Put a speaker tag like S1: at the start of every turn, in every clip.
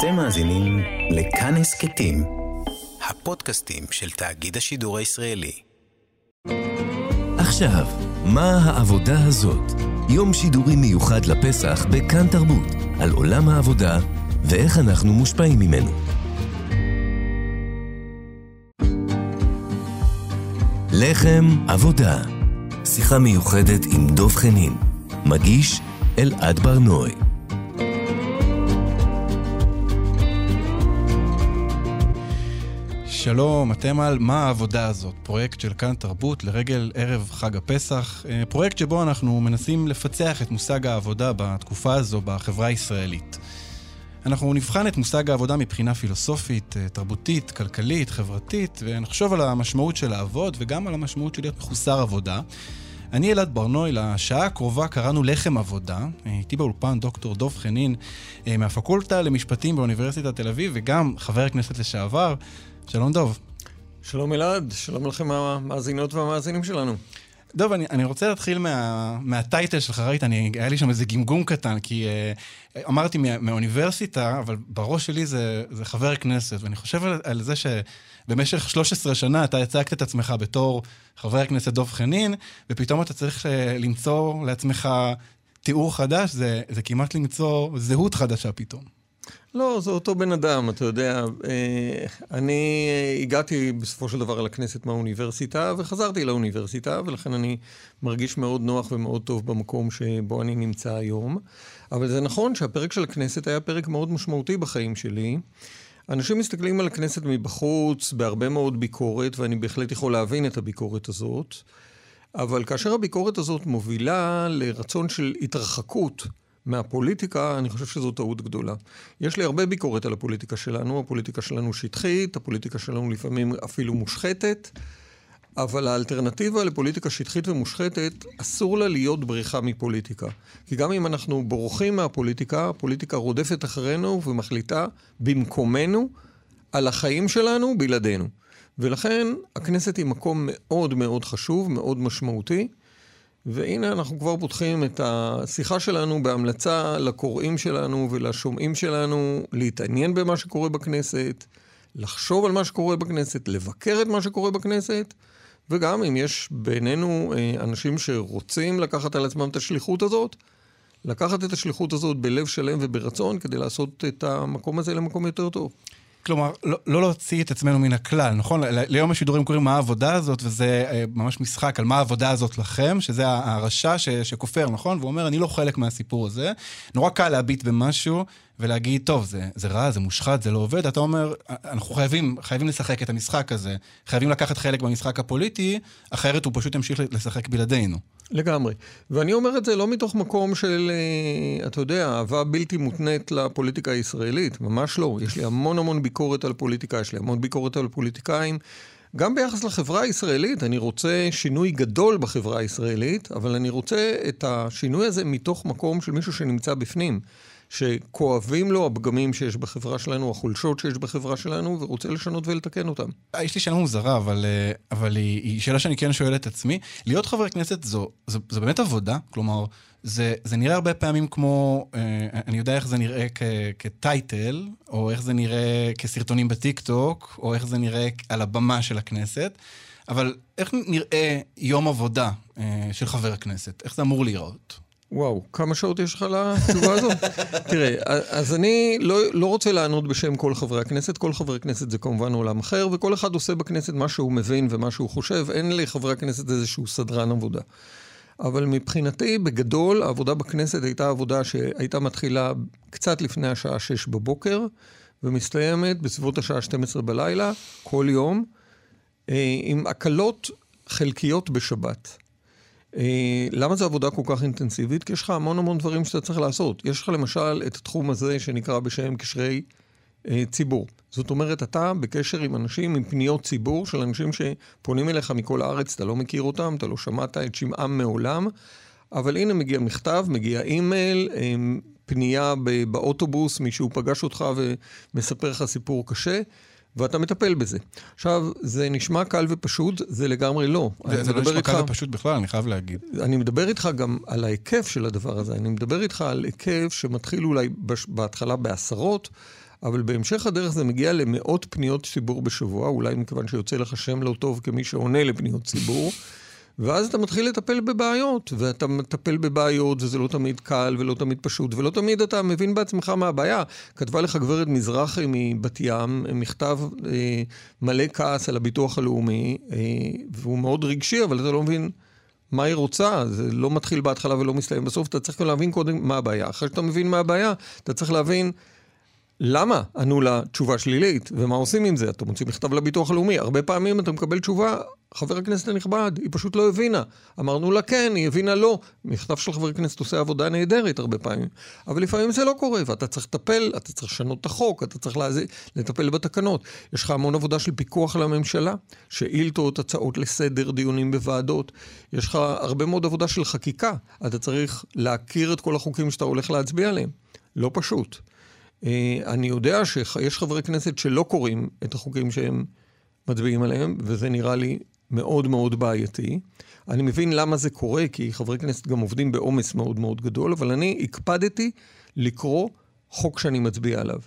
S1: אתם מאזינים לכאן הסכתים, הפודקאסטים של תאגיד השידור הישראלי.
S2: עכשיו, מה העבודה הזאת? יום שידורי מיוחד לפסח בכאן תרבות, על עולם העבודה ואיך אנחנו מושפעים ממנו. לחם עבודה. שיחה מיוחדת עם דוב חנין. מגיש אלעד ברנוי.
S3: שלום, אתם על מה העבודה הזאת, פרויקט של כאן תרבות לרגל ערב חג הפסח, פרויקט שבו אנחנו מנסים לפצח את מושג העבודה בתקופה הזו בחברה הישראלית. אנחנו נבחן את מושג העבודה מבחינה פילוסופית, תרבותית, כלכלית, חברתית, ונחשוב על המשמעות של לעבוד וגם על המשמעות של להיות מחוסר עבודה. אני אלעד ברנוי, לשעה הקרובה קראנו לחם עבודה. איתי באולפן דוקטור דוב חנין מהפקולטה למשפטים באוניברסיטת תל אביב, וגם חבר הכנסת לשעבר. שלום דוב.
S4: שלום אלעד, שלום לכם המאזינות והמאזינים שלנו.
S3: דוב, אני רוצה להתחיל מהטייטל שלך, ראית, היה לי שם איזה גמגום קטן, כי אמרתי מהאוניברסיטה, אבל בראש שלי זה חבר כנסת, ואני חושב על זה שבמשך 13 שנה אתה הצגת את עצמך בתור חבר הכנסת דוב חנין, ופתאום אתה צריך למצוא לעצמך תיאור חדש, זה כמעט למצוא זהות חדשה פתאום.
S4: לא, זה אותו בן אדם, אתה יודע. אני הגעתי בסופו של דבר לכנסת מהאוניברסיטה, וחזרתי לאוניברסיטה, ולכן אני מרגיש מאוד נוח ומאוד טוב במקום שבו אני נמצא היום. אבל זה נכון שהפרק של הכנסת היה פרק מאוד משמעותי בחיים שלי. אנשים מסתכלים על הכנסת מבחוץ בהרבה מאוד ביקורת, ואני בהחלט יכול להבין את הביקורת הזאת. אבל כאשר הביקורת הזאת מובילה לרצון של התרחקות מהפוליטיקה, אני חושב שזו טעות גדולה. יש לי הרבה ביקורת על הפוליטיקה שלנו, הפוליטיקה שלנו שטחית, הפוליטיקה שלנו לפעמים אפילו מושחתת, אבל האלטרנטיבה לפוליטיקה שטחית ומושחתת, אסור לה להיות בריחה מפוליטיקה. כי גם אם אנחנו בורחים מהפוליטיקה, הפוליטיקה רודפת אחרינו ומחליטה במקומנו על החיים שלנו בלעדינו. ולכן הכנסת היא מקום מאוד מאוד חשוב, מאוד משמעותי, והנה אנחנו כבר פותחים את השיחה שלנו בהמלצה לקוראים שלנו ולשומעים שלנו להתעניין במה שקורה בכנסת, לחשוב על מה שקורה בכנסת, לבקר את מה שקורה בכנסת, וגם אם יש בינינו אנשים שרוצים לקחת על עצמם את השליחות הזאת, לקחת את השליחות הזאת בלב שלם וברצון כדי לעשות את המקום הזה למקום יותר טוב.
S3: כלומר, לא להוציא את עצמנו מן הכלל, נכון? ליום השידורים קוראים מה העבודה הזאת, וזה ממש משחק על מה העבודה הזאת לכם, שזה הרשע שכופר, נכון? והוא אומר, אני לא חלק מהסיפור הזה. נורא קל להביט במשהו ולהגיד, טוב, זה רע, זה מושחת, זה לא עובד. אתה אומר, אנחנו חייבים לשחק את המשחק הזה, חייבים לקחת חלק במשחק הפוליטי, אחרת הוא פשוט ימשיך לשחק בלעדינו.
S4: לגמרי. ואני אומר את זה לא מתוך מקום של, אתה יודע, אהבה בלתי מותנית לפוליטיקה הישראלית. ממש לא. יש לי המון ביקורת על פוליטיקה, יש לי המון ביקורת על פוליטיקאים. גם ביחס לחברה הישראלית, אני רוצה שינוי גדול בחברה הישראלית, אבל אני רוצה את השינוי הזה מתוך מקום של מישהו שנמצא בפנים, שכואבים לו הפגמים שיש בחברה שלנו, החולשות שיש בחברה שלנו, ורוצה לשנות ולתקן אותם.
S3: יש לי שאלה מוזרה, אבל היא שאלה שאני כן שואל את עצמי. להיות חבר כנסת זו באמת עבודה? כלומר, זה נראה הרבה פעמים כמו, אני יודע איך זה נראה כטייטל, או איך זה נראה כסרטונים בטיק-טוק, או איך זה נראה על הבמה של הכנסת, אבל איך נראה יום עבודה של חבר הכנסת? איך זה אמור להיראות?
S4: וואו, כמה שעות יש לך לתשובה הזו? תראה, אז אני לא רוצה לענות בשם כל חברי הכנסת. כל חברי הכנסת זה כמובן עולם אחר, וכל אחד עושה בכנסת מה שהוא מבין ומה שהוא חושב. אין לחברי הכנסת איזשהו סדרן עבודה. אבל מבחינתי, בגדול, העבודה בכנסת הייתה עבודה שהייתה מתחילה קצת לפני השעה 6 בבוקר, ומסתיימת בסביבות השעה 12 בלילה, כל יום, עם הקלות חלקיות בשבת. למה זו עבודה כל כך אינטנסיבית? כי יש לך המון דברים שאתה צריך לעשות. יש לך למשל את התחום הזה שנקרא בשם קשרי ציבור. זאת אומרת, אתה בקשר עם אנשים, עם פניות ציבור של אנשים שפונים אליך מכל הארץ, אתה לא מכיר אותם, אתה לא שמעת את שמעם מעולם, אבל הנה מגיע מכתב, מגיע אימייל, פנייה באוטובוס, מישהו פגש אותך ומספר לך סיפור קשה, ואתה מטפל בזה. עכשיו, זה נשמע קל ופשוט, זה לגמרי לא.
S3: זה לא נשמע קל ופשוט בכלל, אני חייב להגיד.
S4: אני מדבר איתך גם על ההיקף של הדבר הזה, אני מדבר איתך על היקף שמתחיל אולי בהתחלה בעשרות, אבל בהמשך הדרך זה מגיע למאות פניות ציבור בשבוע, אולי מכיוון שיוצא לך שם לא טוב כמי שעונה לפניות ציבור, ואז אתה מתחיל לטפל בבעיות, ואתה מטפל בבעיות, וזה לא תמיד קל ולא תמיד פשוט, ולא תמיד אתה מבין בעצמך מה הבעיה. כתבה לך גברת מזרחי מבת ים, מכתב מלא כעס על הביטוח הלאומי, והוא מאוד רגשי, אבל אתה לא מבין מה היא רוצה, זה לא מתחיל בהתחלה ולא מסתיים. בסוף אתה צריך להבין קודם מה הבעיה. אחרי שאתה מבין מה הבעיה, אתה צריך להבין למה ענו לה תשובה שלילית, ומה עושים עם זה? אתה מוציא מכתב לביטוח הלאומי, הרבה פעמים אתה מקבל תשובה, חבר הכנסת הנכבד, היא פשוט לא הבינה. אמרנו לה כן, היא הבינה לא. מכתב של חבר הכנסת עושה עבודה נהדרת הרבה פעמים. אבל לפעמים זה לא קורה, ואתה צריך לטפל, אתה צריך לשנות את החוק, אתה צריך לטפל בתקנות. יש לך המון עבודה של פיקוח על הממשלה, שאילתות, הצעות לסדר, דיונים בוועדות. יש לך הרבה מאוד עבודה של חקיקה. אתה צריך להכיר את כל החוקים שאתה הולך להצביע עליהם. לא פשוט. אני יודע שיש חברי כנסת שלא קוראים את החוקים שהם מצביעים עליהם, וזה נראה לי מאוד מאוד בעייתי. אני מבין למה זה קורה, כי חברי כנסת גם עובדים בעומס מאוד מאוד גדול, אבל אני הקפדתי לקרוא חוק שאני מצביע עליו.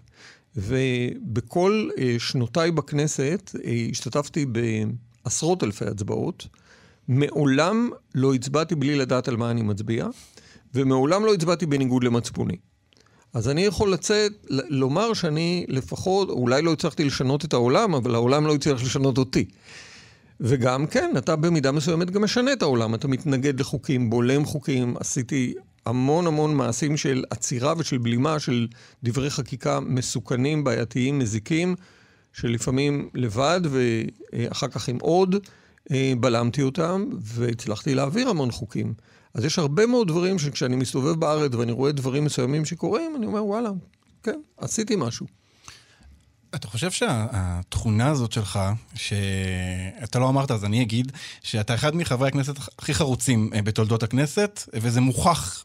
S4: ובכל שנותיי בכנסת השתתפתי בעשרות אלפי הצבעות, מעולם לא הצבעתי בלי לדעת על מה אני מצביע, ומעולם לא הצבעתי בניגוד למצפוני. אז אני יכול לומר שאני לפחות, אולי לא הצלחתי לשנות את העולם, אבל העולם לא הצליח לשנות אותי. וגם כן, אתה במידה מסוימת גם משנה את העולם, אתה מתנגד לחוקים, בולם חוקים, עשיתי המון המון מעשים של עצירה ושל בלימה של דברי חקיקה מסוכנים, בעייתיים, מזיקים, שלפעמים לבד ואחר כך עם עוד, בלמתי אותם והצלחתי להעביר המון חוקים. אז יש הרבה מאוד דברים שכשאני מסתובב בארץ ואני רואה דברים מסוימים שקורים, אני אומר, וואלה, כן, עשיתי משהו.
S3: אתה חושב שהתכונה הזאת שלך, שאתה לא אמרת, אז אני אגיד, שאתה אחד מחברי הכנסת הכי חרוצים בתולדות הכנסת, וזה מוכח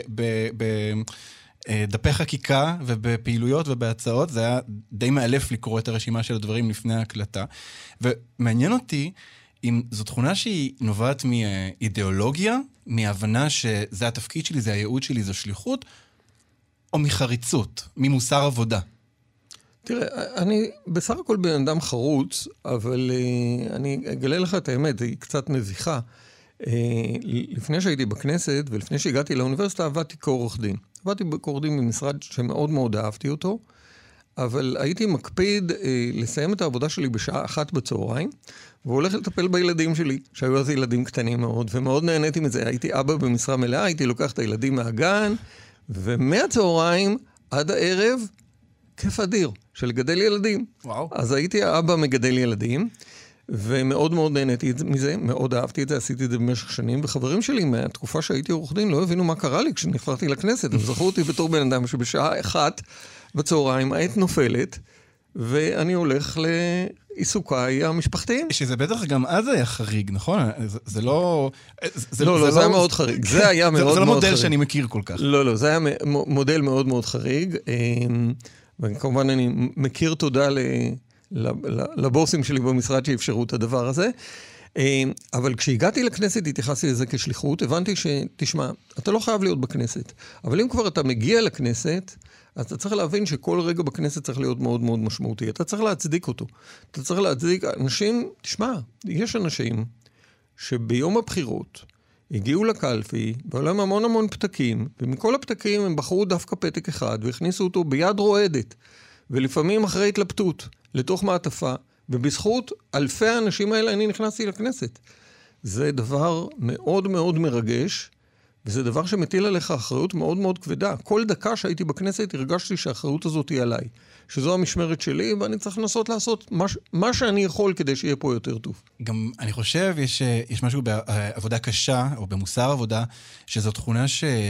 S3: בדפי חקיקה ובפעילויות ובהצעות, זה היה די מאלף לקרוא את הרשימה של הדברים לפני ההקלטה, ומעניין אותי, אם זו תכונה שהיא נובעת מאידיאולוגיה, מהבנה שזה התפקיד שלי, זה הייעוד שלי, זו שליחות, או מחריצות, ממוסר עבודה?
S4: תראה, אני בסך הכל בן אדם חרוץ, אבל אני אגלה לך את האמת, היא קצת מביכה. לפני שהייתי בכנסת ולפני שהגעתי לאוניברסיטה, עבדתי כעורך דין. עבדתי כעורך דין במשרד שמאוד מאוד אהבתי אותו, אבל הייתי מקפיד לסיים את העבודה שלי בשעה 1 בצהריים, והולך לטפל בילדים שלי, שהיו אז ילדים קטנים מאוד, ומאוד נהניתי מזה. הייתי אבא במשרה מלאה, הייתי לוקח את הילדים מהגן, ומהצהריים עד הערב, כיף אדיר של לגדל ילדים.
S3: וואו.
S4: אז הייתי האבא מגדל ילדים, ומאוד מאוד נהניתי מזה, מאוד אהבתי את זה, עשיתי את זה במשך שנים, וחברים שלי מהתקופה שהייתי עורך דין לא הבינו מה קרה לי כשנבחרתי לכנסת, הם זכרו אותי בתור בן אדם שבשעה 1 בצהריים העת נופלת, ואני הולך לעיסוקיי המשפחתיים.
S3: שזה בטח גם אז היה חריג, נכון? זה לא...
S4: לא, זה היה מאוד חריג. זה היה מאוד מאוד חריג.
S3: זה לא מודל שאני מכיר כל כך.
S4: לא, זה היה מודל מאוד מאוד חריג, וכמובן אני מכיר תודה לבוסים שלי במשרד שאפשרו את הדבר הזה, אבל כשהגעתי לכנסת התייחסתי לזה כשליחות, הבנתי שתשמע, אתה לא חייב להיות בכנסת, אבל אם כבר אתה מגיע לכנסת, אז אתה צריך להבין שכל רגע בכנסת צריך להיות מאוד מאוד משמעותי. אתה צריך להצדיק אותו. אתה צריך להצדיק אנשים, תשמע, יש אנשים שביום הבחירות הגיעו לקלפי, והיו להם המון המון פתקים, ומכל הפתקים הם בחרו דווקא פתק אחד, והכניסו אותו ביד רועדת, ולפעמים אחרי התלבטות, לתוך מעטפה, ובזכות אלפי האנשים האלה אני נכנסתי לכנסת. זה דבר מאוד מאוד מרגש, וזה דבר שמטיל עליך אחריות מאוד מאוד כבדה. כל דקה שהייתי בכנסת הרגשתי שהאחריות הזאת היא עליי. שזו המשמרת שלי, ואני צריך לנסות לעשות מה שאני יכול כדי שיהיה פה יותר טוב.
S3: גם אני חושב, יש משהו בעבודה קשה, או במוסר עבודה, שזו תכונה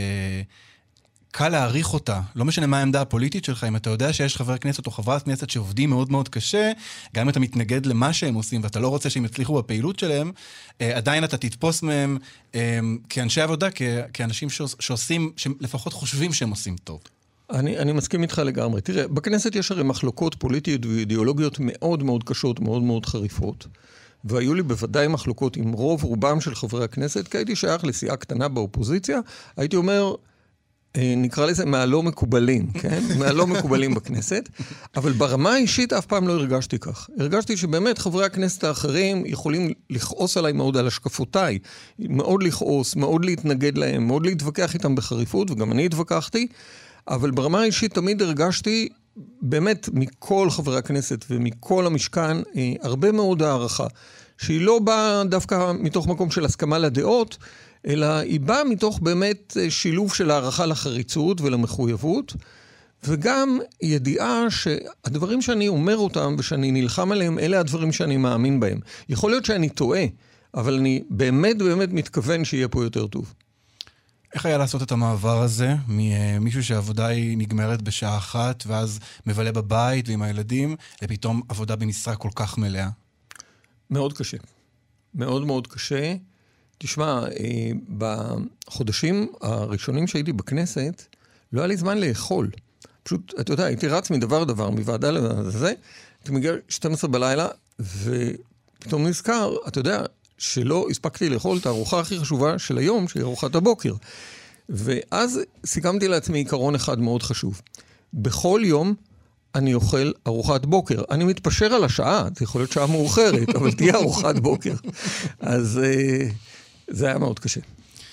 S3: קל להעריך אותה. לא משנה מה העמדה הפוליטית שלך, אם אתה יודע שיש חבר כנסת או חברת כנסת שעובדים מאוד מאוד קשה, גם אם אתה מתנגד למה שהם עושים, ואתה לא רוצה שהם יצליחו בפעילות שלהם, עדיין אתה תתפוס מהם כאנשי עבודה, כאנשים שעושים, שלפחות חושבים שהם עושים טוב.
S4: אני מסכים איתך לגמרי. תראה, בכנסת יש הרי מחלוקות פוליטיות ואידיאולוגיות מאוד מאוד קשות, מאוד מאוד חריפות. והיו לי בוודאי מחלוקות עם רובם של חברי הכנסת, כי הייתי שייך לסיעה קטנה באופוזיציה, הייתי אומר, נקרא לזה מהלא מקובלים, כן? מהלא מקובלים בכנסת, אבל ברמה האישית אף פעם לא הרגשתי כך. הרגשתי שבאמת חברי הכנסת האחרים יכולים לכעוס עליי מאוד על השקפותיי, מאוד לכעוס, מאוד להתנגד להם, מאוד להתווכח איתם בחריפות, וגם אני התווכחתי, אבל ברמה האישית תמיד הרגשתי באמת מכל חברי הכנסת ומכל המשכן הרבה מאוד הערכה, שהיא לא באה דווקא מתוך מקום של הסכמה לדעות, אלא היא באה מתוך באמת שילוב של הערכה לחריצות ולמחויבות, וגם ידיעה שהדברים שאני אומר אותם ושאני נלחם עליהם, אלה הדברים שאני מאמין בהם. יכול להיות שאני טועה, אבל אני באמת באמת מתכוון שיהיה פה יותר טוב.
S3: איך היה לעשות את המעבר הזה ממישהו שהעבודה היא נגמרת בשעה אחת, ואז מבלה בבית ועם הילדים, לפתאום עבודה במשרה כל כך מלאה?
S4: מאוד קשה. מאוד מאוד קשה. תשמע, בחודשים הראשונים שהייתי בכנסת, לא היה לי זמן לאכול. פשוט, אתה יודע, הייתי רץ מדבר דבר, מוועדה לזה, הייתי מגיע 12 בלילה, ופתאום נזכר, אתה יודע, שלא הספקתי לאכול את הארוחה הכי חשובה של היום, שהיא ארוחת הבוקר. ואז סיכמתי לעצמי עיקרון אחד מאוד חשוב. בכל יום אני אוכל ארוחת בוקר. אני מתפשר על השעה, זה יכול להיות שעה מאוחרת, אבל תהיה ארוחת בוקר. אז זה היה מאוד קשה.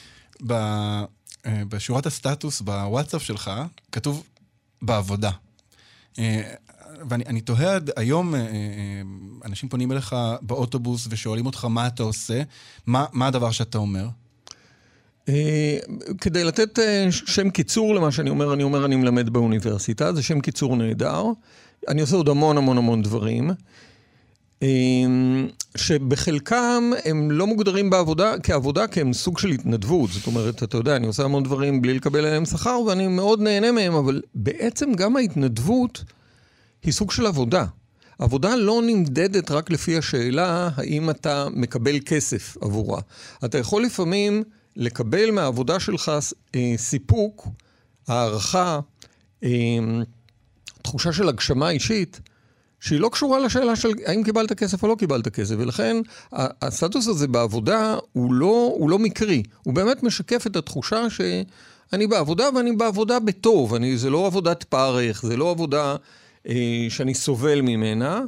S3: בשורת הסטטוס בוואטסאפ שלך, כתוב בעבודה. ואני תוהה, היום אנשים פונים אליך באוטובוס ושואלים אותך מה אתה עושה, מה הדבר שאתה אומר?
S4: כדי לתת שם קיצור למה שאני אומר, אני מלמד באוניברסיטה, זה שם קיצור נהדר. אני עושה עוד המון המון המון דברים, שבחלקם הם לא מוגדרים כעבודה, כי הם סוג של התנדבות. זאת אומרת, אתה יודע, אני עושה המון דברים בלי לקבל עליהם שכר, ואני מאוד נהנה מהם, אבל בעצם גם ההתנדבות היא סוג של עבודה. עבודה לא נמדדת רק לפי השאלה האם אתה מקבל כסף עבורה. אתה יכול לפעמים לקבל מהעבודה שלך סיפוק, הערכה, תחושה של הגשמה אישית, שהיא לא קשורה לשאלה של האם קיבלת כסף או לא קיבלת כסף, ולכן הסטטוס הזה בעבודה הוא לא מקרי, הוא באמת משקף את התחושה שאני בעבודה ואני בעבודה בטוב, זה לא עבודת פרך, זה לא עבודה שאני סובל ממנה,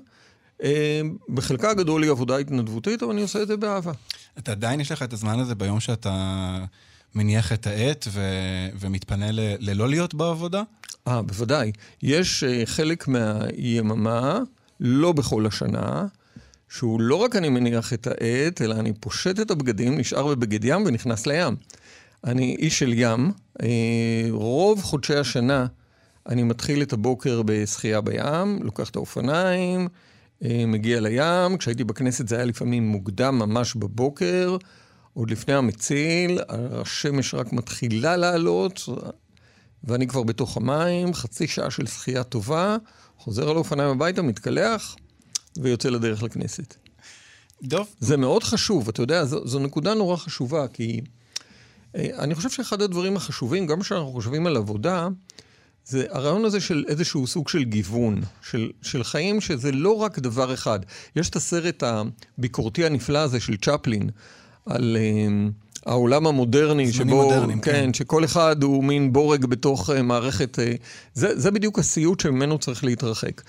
S4: בחלקה הגדול היא עבודה התנדבותית, אבל אני עושה את זה באהבה.
S3: אתה עדיין יש לך את הזמן הזה ביום שאתה מניח את העט ומתפנה ללא להיות בעבודה?
S4: בוודאי. יש חלק מהיממה, לא בכל השנה, שהוא לא רק אני מניח את העט, אלא אני פושט את הבגדים, נשאר בבגד ים ונכנס לים. אני איש של ים, רוב חודשי השנה אני מתחיל את הבוקר בשחייה בים, לוקח את האופניים, מגיע לים. כשהייתי בכנסת זה היה לפעמים מוקדם ממש בבוקר, עוד לפני המציל, השמש רק מתחילה לעלות, ואני כבר בתוך המים, חצי שעה של שחייה טובה, חוזר על האופניים הביתה, מתקלח, ויוצא לדרך לכנסת.
S3: דוב.
S4: זה מאוד חשוב, אתה יודע, זו נקודה נורא חשובה, כי אני חושב שאחד הדברים החשובים, גם כשאנחנו חושבים על עבודה, זה הרעיון הזה של איזשהו סוג של גיוון, של חיים שזה לא רק דבר אחד. יש את הסרט הביקורתי הנפלא הזה של צ'פלין, על העולם המודרני, שבו, כן, שכל אחד הוא מין בורג בתוך מערכת, זה בדיוק הסיוט שממנו צריך להתרחק.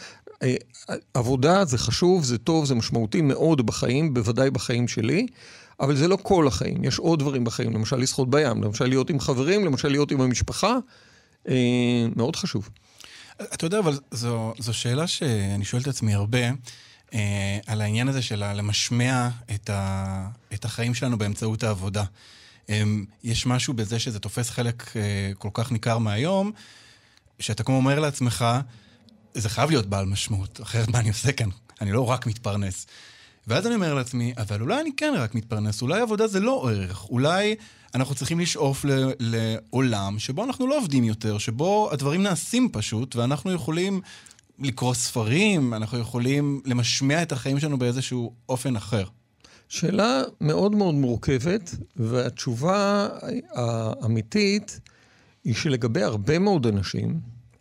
S4: עבודה זה חשוב, זה טוב, זה משמעותי מאוד בחיים, בוודאי בחיים שלי, אבל זה לא כל החיים, יש עוד דברים בחיים, למשל לשחות בים, למשל להיות עם חברים, למשל להיות עם המשפחה, מאוד חשוב.
S3: אתה יודע, אבל זו שאלה שאני שואל את עצמי הרבה, על העניין הזה של למשמע את החיים שלנו באמצעות העבודה. יש משהו בזה שזה תופס חלק כל כך ניכר מהיום, שאתה כמו אומר לעצמך, זה חייב להיות בעל משמעות, אחרת מה אני עושה כאן? אני לא רק מתפרנס. ואז אני אומר לעצמי, אבל אולי אני כן רק מתפרנס, אולי עבודה זה לא ערך, אולי אנחנו צריכים לשאוף לעולם שבו אנחנו לא עובדים יותר, שבו הדברים נעשים פשוט, ואנחנו יכולים לקרוא ספרים, אנחנו יכולים למשמע את החיים שלנו באיזשהו אופן אחר.
S4: שאלה מאוד מאוד מורכבת, והתשובה האמיתית היא שלגבי הרבה מאוד אנשים,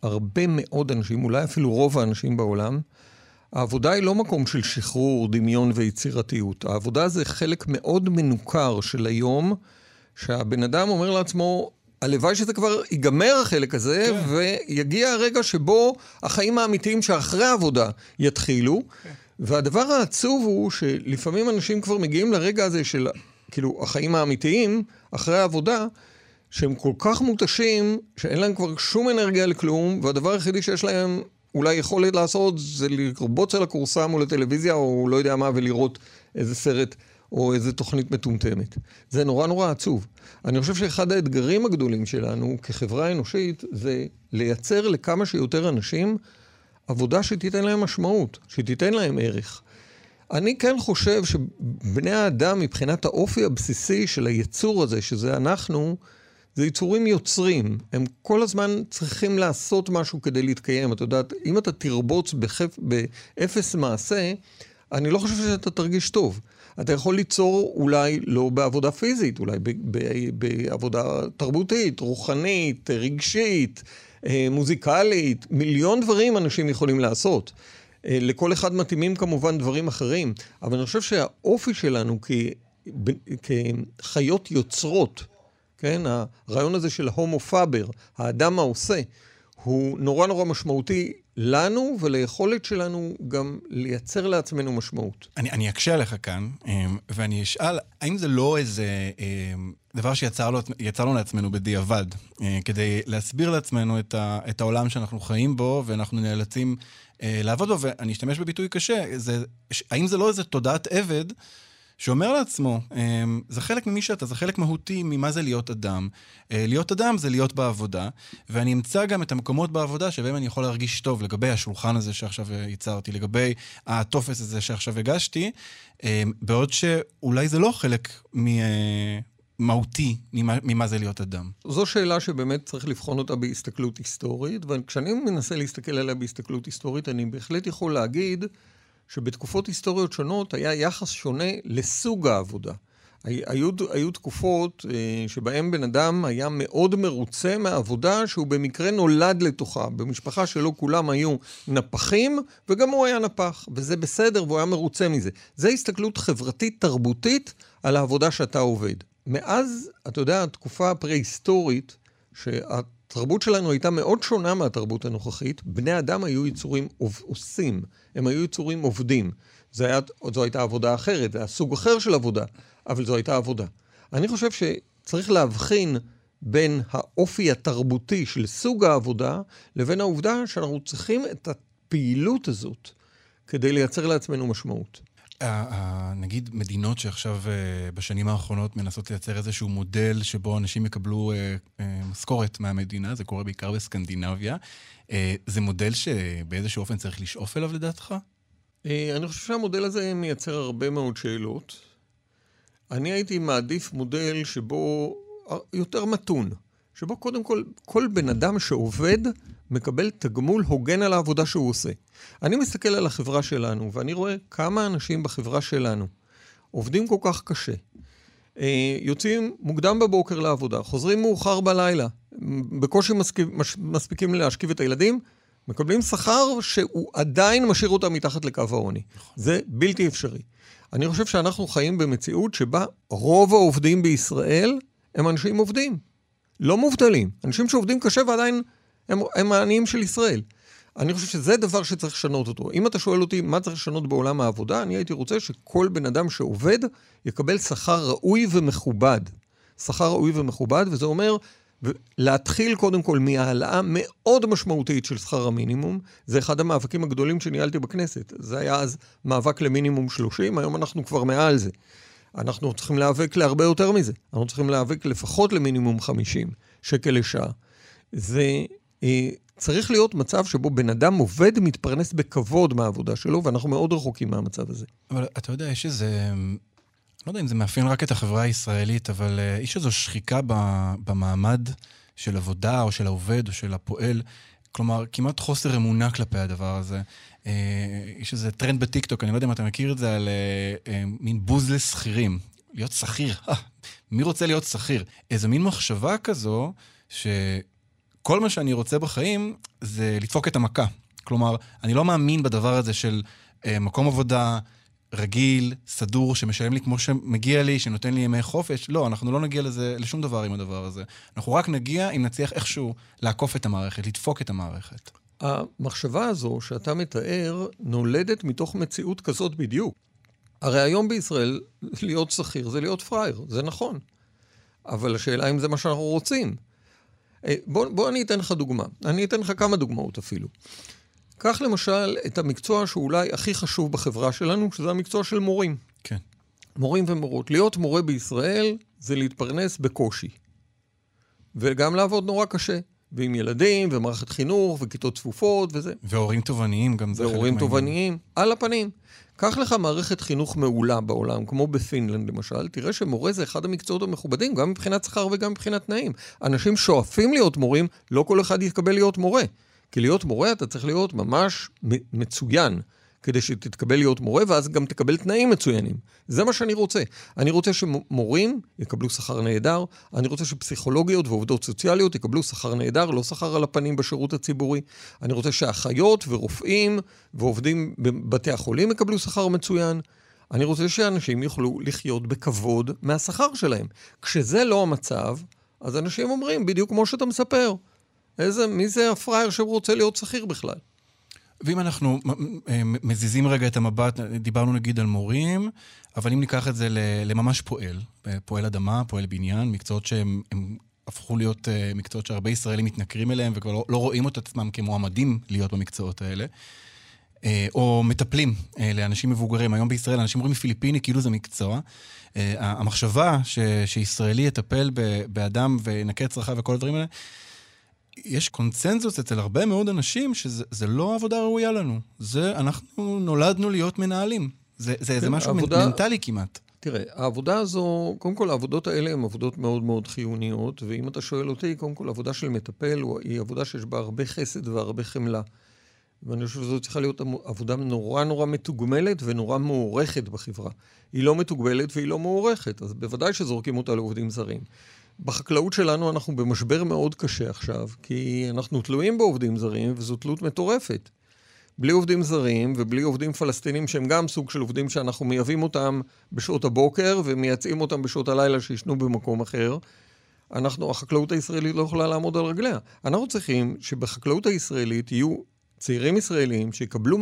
S4: הרבה מאוד אנשים, אולי אפילו רוב האנשים בעולם, העבודה היא לא מקום של שחרור, דמיון ויצירתיות. העבודה זה חלק מאוד מנוכר של היום, שהבן אדם אומר לעצמו, הלוואי שזה כבר ייגמר החלק הזה, כן. ויגיע הרגע שבו החיים האמיתיים שאחרי העבודה יתחילו, כן. והדבר העצוב הוא שלפעמים אנשים כבר מגיעים לרגע הזה של, כאילו, החיים האמיתיים אחרי העבודה, שהם כל כך מותשים, שאין להם כבר שום אנרגיה לכלום, והדבר היחידי שיש להם אולי יכולת לעשות, זה לרבוץ על הקורסה מול הטלוויזיה, או לא יודע מה, ולראות איזה סרט או איזה תוכנית מטומטמת. זה נורא נורא עצוב. אני חושב שאחד האתגרים הגדולים שלנו כחברה אנושית, זה לייצר לכמה שיותר אנשים עבודה שתיתן להם משמעות, שתיתן להם ערך. אני כן חושב שבני האדם, מבחינת האופי הבסיסי של היצור הזה, שזה אנחנו, זה יצורים יוצרים. הם כל הזמן צריכים לעשות משהו כדי להתקיים. אתה יודעת, אם אתה תרבוץ באפס מעשה, אני לא חושב שאתה תרגיש טוב. אתה יכול ליצור אולי לא בעבודה פיזית, אולי בעבודה תרבותית, רוחנית, רגשית, מוזיקלית, מיליון דברים אנשים יכולים לעשות. לכל אחד מתאימים כמובן דברים אחרים, אבל אני חושב שהאופי שלנו כחיות יוצרות, כן, הרעיון הזה של הומו פאבר, האדם העושה, הוא נורא נורא משמעותי לנו וליכולת שלנו גם לייצר לעצמנו משמעות.
S3: אני אקשה עליך כאן, ואני אשאל, האם זה לא איזה דבר שיצרנו לעצמנו בדיעבד, כדי להסביר לעצמנו את העולם שאנחנו חיים בו, ואנחנו נאלצים לעבוד בו, ואני אשתמש בביטוי קשה, האם זה לא איזה תודעת עבד, שאומר לעצמו, זה חלק ממי שאתה, זה חלק מהותי ממה זה להיות אדם. להיות אדם זה להיות בעבודה, ואני אמצא גם את המקומות בעבודה שבהם אני יכול להרגיש טוב לגבי השולחן הזה שעכשיו ייצרתי, לגבי הטופס הזה שעכשיו הגשתי, בעוד שאולי זה לא חלק מהותי ממה זה להיות אדם.
S4: זו שאלה שבאמת צריך לבחון אותה בהסתכלות היסטורית, וכשאני מנסה להסתכל עליה בהסתכלות היסטורית, אני בהחלט יכול להגיד שבתקופות היסטוריות שונות היה יחס שונה לסוג העבודה. היו תקופות שבהם בן אדם היה מאוד מרוצה מהעבודה שהוא במקרה נולד לתוכה. במשפחה שלו כולם היו נפחים וגם הוא היה נפח, וזה בסדר והוא היה מרוצה מזה. זה הסתכלות חברתית תרבותית על העבודה שאתה עובד. מאז, אתה יודע, התקופה הפרה-היסטורית, התרבות שלנו הייתה מאוד שונה מהתרבות הנוכחית, בני אדם היו יצורים עושים, הם היו יצורים עובדים. זו הייתה עבודה אחרת, זה היה סוג אחר של עבודה, אבל זו הייתה עבודה. אני חושב שצריך להבחין בין האופי התרבותי של סוג העבודה, לבין העובדה שאנחנו צריכים את הפעילות הזאת, כדי לייצר לעצמנו משמעות.
S3: נגיד מדינות שעכשיו בשנים האחרונות מנסות לייצר איזשהו מודל שבו אנשים יקבלו משכורת מהמדינה, זה קורה בעיקר בסקנדינביה. זה מודל שבאיזשהו אופן צריך לשאוף אליו לדעתך?
S4: אני חושב שהמודל הזה מייצר הרבה מאוד שאלות. אני הייתי מעדיף מודל שבו יותר מתון, שבו קודם כל בן אדם שעובד מקבל תגמול הוגן על העבודה שהוא עושה. אני מסתכל על החברה שלנו, ואני רואה כמה אנשים בחברה שלנו עובדים כל כך קשה. יוצאים מוקדם בבוקר לעבודה, חוזרים מאוחר בלילה, בקושי מספיקים להשכיב את הילדים, מקבלים שכר שהוא עדיין משאיר אותם מתחת לקו העוני. זה בלתי אפשרי. אני חושב שאנחנו חיים במציאות שבה רוב העובדים בישראל הם אנשים עובדים. לא מובטלים. אנשים שעובדים קשה ועדיין הם העניים של ישראל. אני חושב שזה דבר שצריך לשנות אותו. אם אתה שואל אותי מה צריך לשנות בעולם העבודה, אני הייתי רוצה שכל בן אדם שעובד יקבל שכר ראוי ומכובד. שכר ראוי ומכובד, וזה אומר להתחיל קודם כל מהעלאה מאוד משמעותית של שכר המינימום. זה אחד המאבקים הגדולים שניהלתי בכנסת. זה היה אז מאבק למינימום 30, היום אנחנו כבר מעל זה. אנחנו צריכים להיאבק להרבה יותר מזה. אנחנו צריכים להיאבק לפחות למינימום 50 שקל לשעה. זה צריך להיות מצב שבו בן אדם עובד מתפרנס בכבוד מהעבודה שלו, ואנחנו מאוד רחוקים מהמצב הזה.
S3: אבל אתה יודע, יש איזה, לא יודע אם זה מאפיין רק את החברה הישראלית, אבל יש איזו שחיקה במעמד של עבודה, או של העובד, או של הפועל, כלומר, כמעט חוסר אמונה כלפי הדבר הזה. יש איזה טרנד בטיקטוק, אני לא יודע אם אתה מכיר את זה, על מין בוז לשכירים. להיות שכיר. מי רוצה להיות שכיר? איזו מין מחשבה כזו, כל מה שאני רוצה בחיים זה לדפוק את המכה. כלומר, אני לא מאמין בדבר הזה של מקום עבודה רגיל, סדור, שמשלם לי כמו שמגיע לי, שנותן לי ימי חופש. לא, אנחנו לא נגיע לשום דבר עם הדבר הזה. אנחנו רק נגיע אם נצליח איכשהו לעקוף את המערכת, לדפוק את המערכת.
S4: המחשבה הזו שאתה מתאר נולדת מתוך מציאות כזאת בדיוק. הרי היום בישראל להיות שכיר זה להיות פרייר, זה נכון. אבל השאלה אם זה מה שאנחנו רוצים. בוא אני אתן לך דוגמה. אני אתן לך כמה דוגמאות אפילו. קח למשל את המקצוע שאולי הכי חשוב בחברה שלנו, שזה המקצוע של מורים.
S3: כן.
S4: מורים ומורות. להיות מורה בישראל זה להתפרנס בקושי. וגם לעבוד נורא קשה. ועם ילדים, ומערכת חינוך, וכיתות צפופות, וזה.
S3: והורים תובעניים, גם זה חלק
S4: והורים תובעניים, על הפנים. קח לך מערכת חינוך מעולה בעולם, כמו בפינלנד למשל, תראה שמורה זה אחד המקצועות המכובדים, גם מבחינת שכר וגם מבחינת תנאים. אנשים שואפים להיות מורים, לא כל אחד יקבל להיות מורה. כי להיות מורה אתה צריך להיות ממש מצוין, כדי שתתקבל להיות מורה, ואז גם תקבל תנאים מצוינים. זה מה שאני רוצה. אני רוצה שמורים יקבלו שכר נהדר, אני רוצה שפסיכולוגיות ועובדות סוציאליות יקבלו שכר נהדר, לא שכר על הפנים בשירות הציבורי. אני רוצה שאחיות ורופאים ועובדים בבתי החולים יקבלו שכר מצוין. אני רוצה שאנשים יוכלו לחיות בכבוד מהשכר שלהם. כשזה לא המצב, אז אנשים אומרים, בדיוק כמו שאתה מספר, מי זה הפרייר שרוצה להיות שכיר בכלל?
S3: ואם אנחנו מזיזים רגע את המבט, דיברנו נגיד על מורים, אבל אם ניקח את זה לממש פועל אדמה, פועל בניין, מקצועות שהם הפכו להיות מקצועות שהרבה ישראלים מתנכרים אליהם, וכבר לא רואים את עצמם כמועמדים להיות במקצועות האלה, או מטפלים לאנשים מבוגרים. היום בישראל אנשים רואים מפיליפיני, כאילו זה מקצוע. המחשבה שישראלי יטפל באדם וינקה צרכה וכל הדברים האלה, יש קונצנזוס אצל הרבה מאוד אנשים שזה לא עבודה ראויה לנו. אנחנו נולדנו להיות מנהלים. זה משהו מנטלי כמעט.
S4: תראה, העבודה הזו, קודם כל העבודות האלה הן עבודות מאוד מאוד חיוניות, ואם אתה שואל אותי, קודם כל עבודה של מטפל היא עבודה שיש בה הרבה חסד והרבה חמלה. ואני חושב שזו צריכה להיות עבודה נורא נורא מתוגמלת ונורא מעורכת בחברה. היא לא מתוגמלת והיא לא מעורכת, אז בוודאי שזורקים אותה לעובדים זרים. בחקלאות שלנו אנחנו במשבר מאוד קשה עכשיו, כי אנחנו תלויים בעובדים זרים, וזו תלות מטורפת. בלי עובדים זרים ובלי עובדים פלסטינים, שהם גם סוג של עובדים שאנחנו מייבאים אותם בשעות הבוקר, ומייצאים אותם בשעות הלילה שישנו במקום אחר, החקלאות הישראלית לא יכולה לעמוד על רגליה. אנחנו צריכים שבחקלאות הישראלית יהיו צעירים ישראלים שיקבלו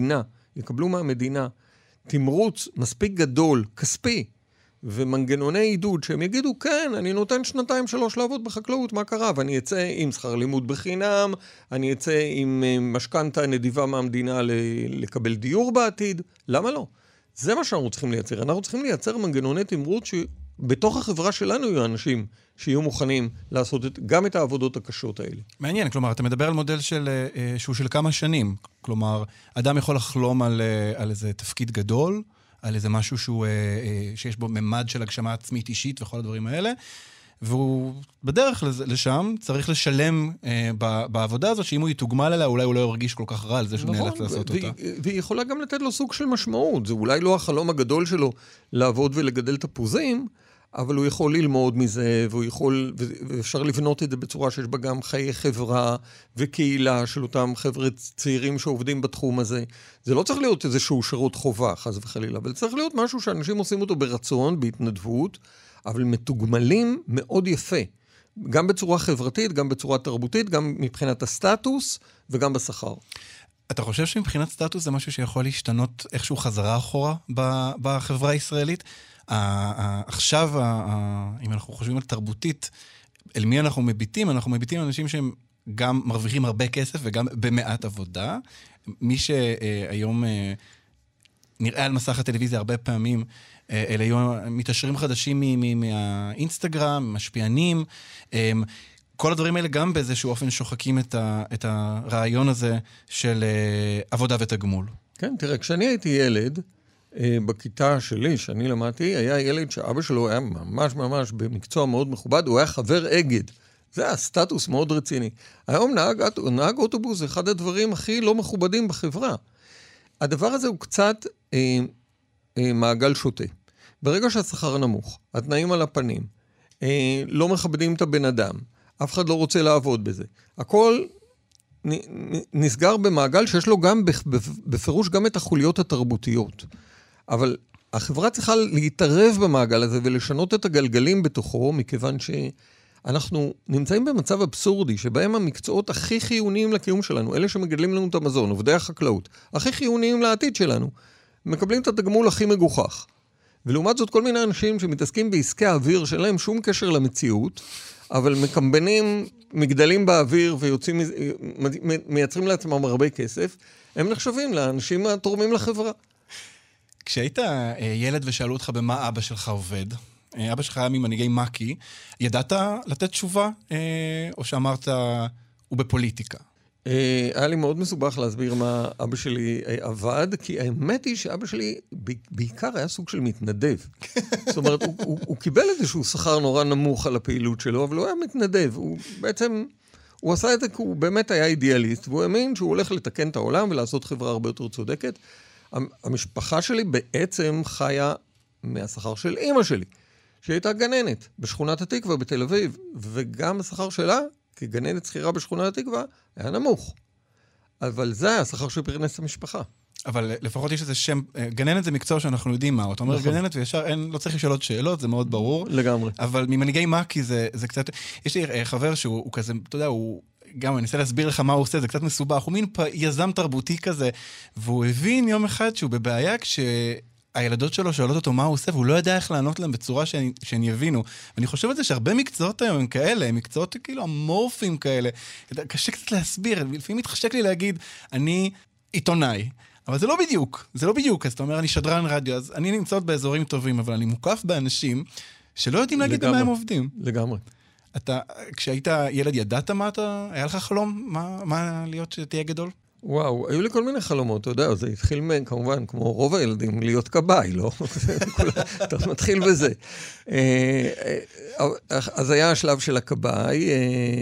S4: מהמדינה תמרוץ מספיק גדול, כספי, ומנגנוני עידוד שהם יגידו, כן, אני נותן 2-3 לעבוד בחקלאות, מה קרה? ואני אצא עם שכר לימוד בחינם, אני אצא עם משכנתה נדיבה מהמדינה לקבל דיור בעתיד. למה לא? זה מה שאנחנו צריכים לייצר. אנחנו צריכים לייצר מנגנוני תמרוץ שבתוך החברה שלנו יהיו אנשים שיהיו מוכנים לעשות גם את העבודות הקשות האלה.
S3: מעניין, כלומר, אתה מדבר על מודל שהוא של כמה שנים. כלומר, אדם יכול לחלום על איזה תפקיד גדול, על איזה משהו שיש בו ממד של הגשמה עצמית אישית וכל הדברים האלה, והוא בדרך לשם צריך לשלם בעבודה הזאת, שאם הוא יתוגמל עליה, אולי הוא לא ירגיש כל כך רע על זה שהוא נאלץ לעשות אותה.
S4: והיא יכולה גם לתת לו סוג של משמעות. זה אולי לא החלום הגדול שלו לעבוד ולגדל תפוזים, אבל הוא יכול ללמוד מזה, ואפשר לבנות את זה בצורה שיש בה גם חיי חברה וקהילה של אותם חבר'ה צעירים שעובדים בתחום הזה. זה לא צריך להיות איזשהו שירות חובה, חס וחלילה, אבל צריך להיות משהו שאנשים עושים אותו ברצון, בהתנדבות, אבל מתוגמלים מאוד יפה. גם בצורה חברתית, גם בצורה תרבותית, גם מבחינת הסטטוס וגם בשכר.
S3: אתה חושב שמבחינת סטטוס זה משהו שיכול להשתנות איכשהו חזרה אחורה בחברה הישראלית? עכשיו, אם אנחנו חושבים על תרבותית, אל מי אנחנו מביטים? אנחנו מביטים אנשים שהם גם מרוויחים הרבה כסף וגם במעט עבודה. מי שהיום נראה על מסך הטלוויזיה הרבה פעמים, אלה היו מתעשרים חדשים מהאינסטגרם, משפיענים, כל הדברים האלה גם באיזשהו אופן שוחקים את הרעיון הזה של עבודה ותגמול. כן,
S4: תראה, כשאני הייתי ילד, בכיתה שלי, שאני למדתי, היה ילד שאבא שלו היה ממש ממש במקצוע מאוד מכובד, הוא היה חבר אגד. זה היה סטטוס מאוד רציני. היום נהג אוטובוס זה אחד הדברים הכי לא מכובדים בחברה. הדבר הזה הוא קצת מעגל שוטה. ברגע שהשכר נמוך, התנאים על הפנים, לא מכבדים את הבן אדם, אף אחד לא רוצה לעבוד בזה. הכל נסגר במעגל שיש לו גם בפירוש גם את החוליות התרבותיות. אבל החברה צריכה להתערב במעגל הזה ולשנות את הגלגלים בתוכו, מכיוון שאנחנו נמצאים במצב אבסורדי, שבהם המקצועות הכי חיוניים לקיום שלנו, אלה שמגדלים לנו את המזון, עובדי החקלאות, הכי חיוניים לעתיד שלנו, מקבלים את התגמול הכי מגוחך. ולעומת זאת כל מיני אנשים שמתעסקים בעסקי האוויר, שאין להם שום קשר למציאות, אבל מקמבנים מגדלים באוויר ויוצאים, מייצרים לעצמם הרבה כסף, הם נחשבים לאנשים התורמים לחברה.
S3: כשהיית ילד ושאלו אותך במה אבא שלך עובד, אבא שלך היה ממנהיגי מקי, ידעת לתת תשובה, או שאמרת, הוא בפוליטיקה?
S4: היה לי מאוד מסובך להסביר מה אבא שלי עבד, כי האמת היא שאבא שלי בעיקר היה סוג של מתנדב. זאת אומרת, הוא קיבל איזשהו שכר נורא נמוך על הפעילות שלו, אבל הוא היה מתנדב. הוא עשה את זה כי הוא באמת היה אידיאליסט, והוא האמין שהוא הולך לתקן את העולם ולעשות חברה הרבה יותר צודקת. המשפחה שלי בעצם חיה מהשכר של אמא שלי, שהייתה גננת בשכונת התקווה בתל אביב, וגם השכר שלה, כגננת שכירה בשכונת התקווה, היה נמוך. אבל זה היה השכר שפרנס את המשפחה.
S3: אבל לפחות יש איזה שם, גננת זה מקצוע שאנחנו יודעים מה, אתה אומר גננת וישר, לא צריך לשאול עוד שאלות, זה מאוד ברור.
S4: לגמרי. אבל
S3: ממנהיגי מקי זה קצת, יש לי חבר שהוא כזה, אתה יודע, הוא גם אני אנסה להסביר לך מה הוא עושה, זה קצת מסובך, הוא מין יזם תרבותי כזה, והוא הבין יום אחד שהוא בבעיה כשהילדות שלו שואלות אותו מה הוא עושה, והוא לא יודע איך לענות להם בצורה שהן יבינו. ואני חושב על זה שהרבה מקצועות היום הם כאלה, הם מקצועות כאילו אמורפיים כאלה, קשה קצת להסביר, לפעמים מתחשק לי להגיד, אני עיתונאי, אבל זה לא בדיוק, אז אתה אומר, אני שדרן רדיו, אז אני נמצאות באזורים טובים, אבל אני מוקף באנשים שלא יודעים להגיד במה הם עובדים.
S4: לגמרי.
S3: אתה, כשהיית ילד, ידעת מה אתה, היה לך חלום? מה להיות שתהיה גדול?
S4: וואו, היו לי כל מיני חלומות, אתה יודע, זה התחיל כמובן, כמו רוב הילדים, להיות קבאי, לא? אתה מתחיל בזה. אז היה השלב של הקבאי,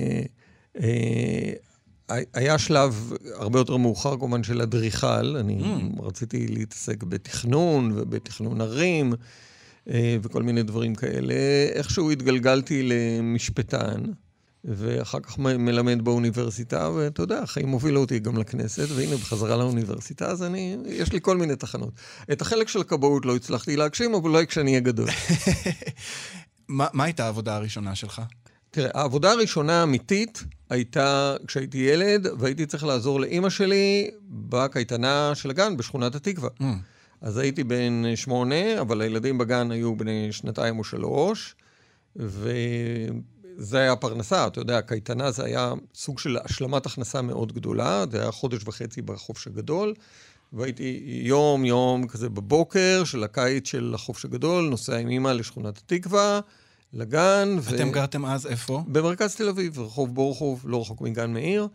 S4: היה שלב הרבה יותר מאוחר, כמובן, של אדריכל. אני רציתי להתעסק בתכנון ובתכנון ערים, וכל מיני דברים כאלה. איכשהו התגלגלתי למשפטן, ואחר כך מלמד באוניברסיטה, ואתה יודע, החיים הובילו אותי גם לכנסת, והנה בחזרה לאוניברסיטה, אז יש לי כל מיני תחנות. את החלק של הכבאות לא הצלחתי להגשים, אבל אולי כשאני אהיה גדול.
S3: מה הייתה העבודה הראשונה שלך?
S4: תראה, העבודה הראשונה האמיתית הייתה כשהייתי ילד, והייתי צריך לעזור לאמא שלי בקייטנה של הגן בשכונת התקווה. אז הייתי בן 8, אבל הילדים בגן היו בני 2 או 3, וזה היה פרנסה, אתה יודע, הקייטנה זה היה סוג של השלמת הכנסה מאוד גדולה, זה היה 1.5 חודש בחופש הגדול, והייתי יום כזה בבוקר של הקיץ של החופש הגדול, נוסע עם אמא לשכונת התקווה, לגן.
S3: אתם גרתם אז איפה?
S4: במרכז תל אביב, רחוב בורחוב, לא רחוק מגן מאיר,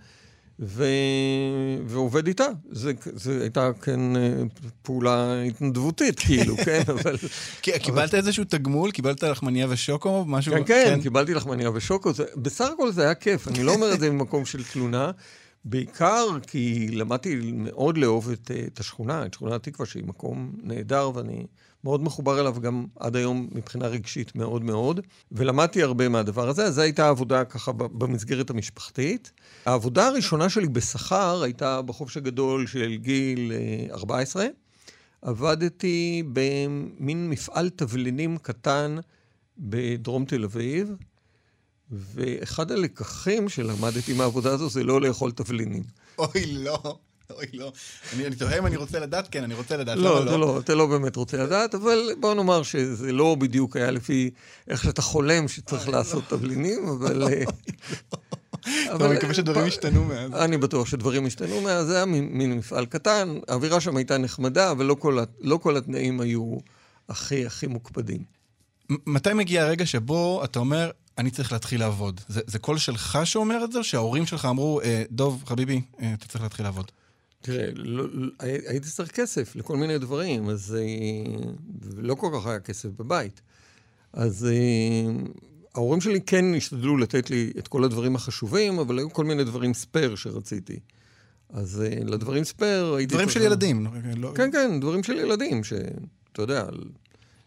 S4: ועובד איתה. זה הייתה כן פעולה התנדבותית, כאילו, כן, אבל...
S3: קיבלת איזשהו תגמול? קיבלת לחמניה ושוקו? משהו?
S4: כן, קיבלתי לחמניה ושוקו. בסך הכל זה היה כיף, אני לא אומר את זה במקום של תלונה, בעיקר כי למדתי מאוד לאהוב את השכונה, את שכונת התקווה, שהיא מקום נהדר, ואני מאוד מחובר אליו גם עד היום מבחינה רגשית מאוד מאוד, ולמדתי הרבה מהדבר הזה. אז זו הייתה עבודה ככה במסגרת המשפחתית. העבודה הראשונה שלי בשכר הייתה בחופש הגדול של גיל 14. עבדתי במין מפעל תבלינים קטן בדרום תל אביב, ואחד הלקחים שלמדתי מהעבודה הזו זה לא לאכול תבלינים.
S3: אוי לא. אני תוהה אם אני רוצה לדעת, כן, אני רוצה לדעת.
S4: לא, אתה לא באמת רוצה לדעת, אבל בוא נאמר שזה לא בדיוק היה לפי איך שאתה חולם שצריך לעשות תבלינים, אבל...
S3: אני מקווה שדברים השתנו מאז.
S4: אני בטוח שדברים השתנו מאז, זה היה מין מפעל קטן, האווירה שם הייתה נחמדה, אבל לא כל התנאים היו הכי מוקפדים.
S3: מתי מגיע הרגע שבו אתה אומר, אני צריך להתחיל לעבוד? זה קול שלך שאומר את זה, או שההורים שלך אמרו, דוב, חביבי, אתה צריך להתחיל לעבוד?
S4: תראה, הייתי צריך כסף לכל מיני דברים, אז לא כל כך היה כסף בבית. אז ההורים שלי כן השתדלו לתת לי את כל הדברים החשובים, אבל היו כל מיני דברים ספר שרציתי. אז לדברים ספר הייתי...
S3: דברים של ילדים.
S4: כן, דברים של ילדים, שאתה יודע,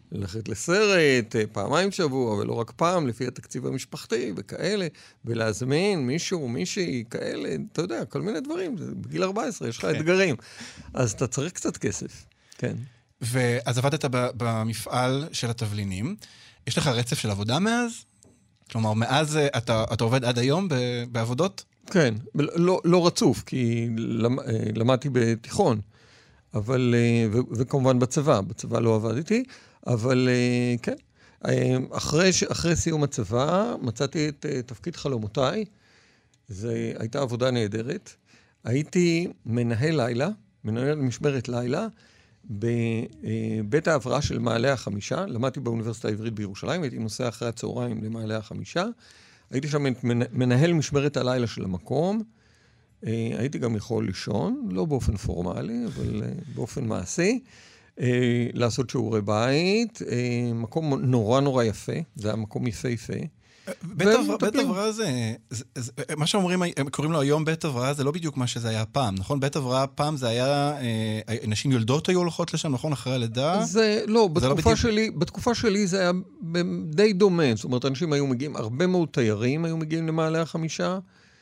S4: ללכת לסרט, פעמיים שבוע, ולא רק פעם, לפי התקציב המשפחתי וכאלה, ולהזמין מישהו, מישהי, כאלה, אתה יודע, כל מיני דברים. בגיל 14 יש לך אתגרים. אז אתה צריך קצת כסף, כן.
S3: ואז עבדת במפעל של התבלינים. יש לך רצף של עבודה מאז? כלומר, מאז אתה עובד עד היום בעבודות?
S4: כן, לא רצוף, כי למדתי בתיכון, אבל, וכמובן בצבא לא עבדתי, אבל כן, אחרי סיום הצבא מצאתי את תפקיד חלומותיי, זו הייתה עבודה נהדרת, הייתי מנהל משמרת לילה, בבית ההבראה של מעלה החמישה, למדתי באוניברסיטה העברית בירושלים, הייתי נוסע אחרי הצהריים למעלה החמישה, הייתי שם מנהל משמרת הלילה של המקום, הייתי גם יכול לישון, לא באופן פורמלי, אבל באופן מעשי, לעשות שיעורי בית, מקום נורא יפה, זה היה מקום יפה.
S3: בית הבראה זה, מה שאומרים, קוראים לו היום בית הבראה, זה לא בדיוק מה שזה היה פעם, נכון? בית הבראה פעם זה היה, נשים יולדות היו הולכות לשם, נכון? אחרי הלידה?
S4: זה לא, בתקופה שלי זה היה די דומה, זאת אומרת, אנשים היו מגיעים, הרבה מאוד תיירים היו מגיעים למעלה החמישה,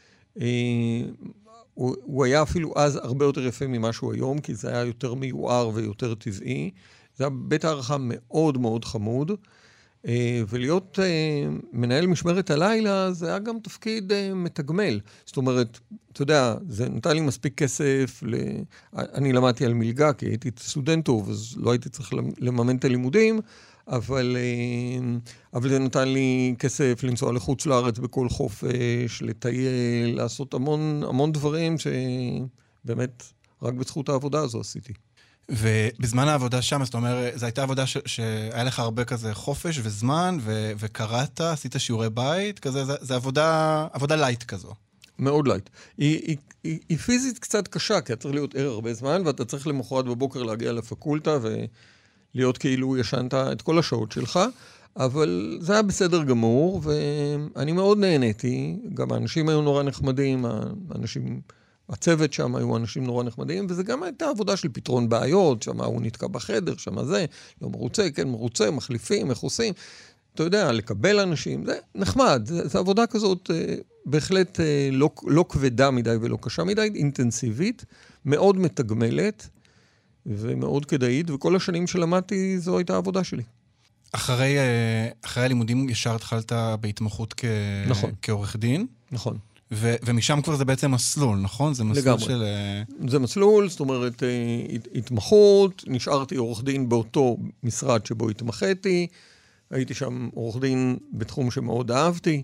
S4: הוא היה אפילו אז הרבה יותר יפה ממה שהוא היום, כי זה היה יותר מיוער ויותר טבעי, זה היה בית הערכה מאוד מאוד חמוד, ולהיות מנהל משמרת הלילה, זה היה גם תפקיד מתגמל. זאת אומרת, אתה יודע, זה נתן לי מספיק כסף, אני למדתי על מלגה, כי הייתי סטודנט טוב, אז לא הייתי צריך לממן את הלימודים, אבל זה נתן לי כסף לנסוע לחוץ לארץ בכל חופש, לטייל, לעשות המון דברים שבאמת רק בזכות העבודה הזו עשיתי.
S3: ובזמן העבודה שם, זאת אומרת, זו הייתה עבודה שהיה לך הרבה כזה חופש וזמן, וקראת, עשית שיעורי בית, כזה, זה עבודה לייט כזו.
S4: מאוד לייט. היא פיזית קצת קשה, כי אתה צריך להיות ער הרבה זמן, ואתה צריך למחרת בבוקר להגיע לפקולטה, ולהיות כאילו ישנת את כל השעות שלך, אבל זה היה בסדר גמור, ואני מאוד נהניתי, גם האנשים היו נורא נחמדים, הצוות שם היו אנשים נורא נחמדים, וזה גם הייתה עבודה של פתרון בעיות, שם הוא נתקע בחדר, שם זה, לא מרוצה, כן מרוצה, מחליפים, איך עושים, אתה יודע, לקבל אנשים, זה נחמד, זה עבודה כזאת בהחלט לא כבדה מדי ולא קשה מדי, אינטנסיבית, מאוד מתגמלת, ומאוד כדאית, וכל השנים שלמדתי, זו הייתה העבודה שלי.
S3: אחרי הלימודים ישר התחלת בהתמחות כעורך דין?
S4: נכון.
S3: ומשם כבר זה בעצם מסלול, נכון? זה מסלול של...
S4: זה מסלול, זאת אומרת, התמחות, נשארתי עורך דין באותו משרד שבו התמחיתי, הייתי שם עורך דין בתחום שמאוד אהבתי,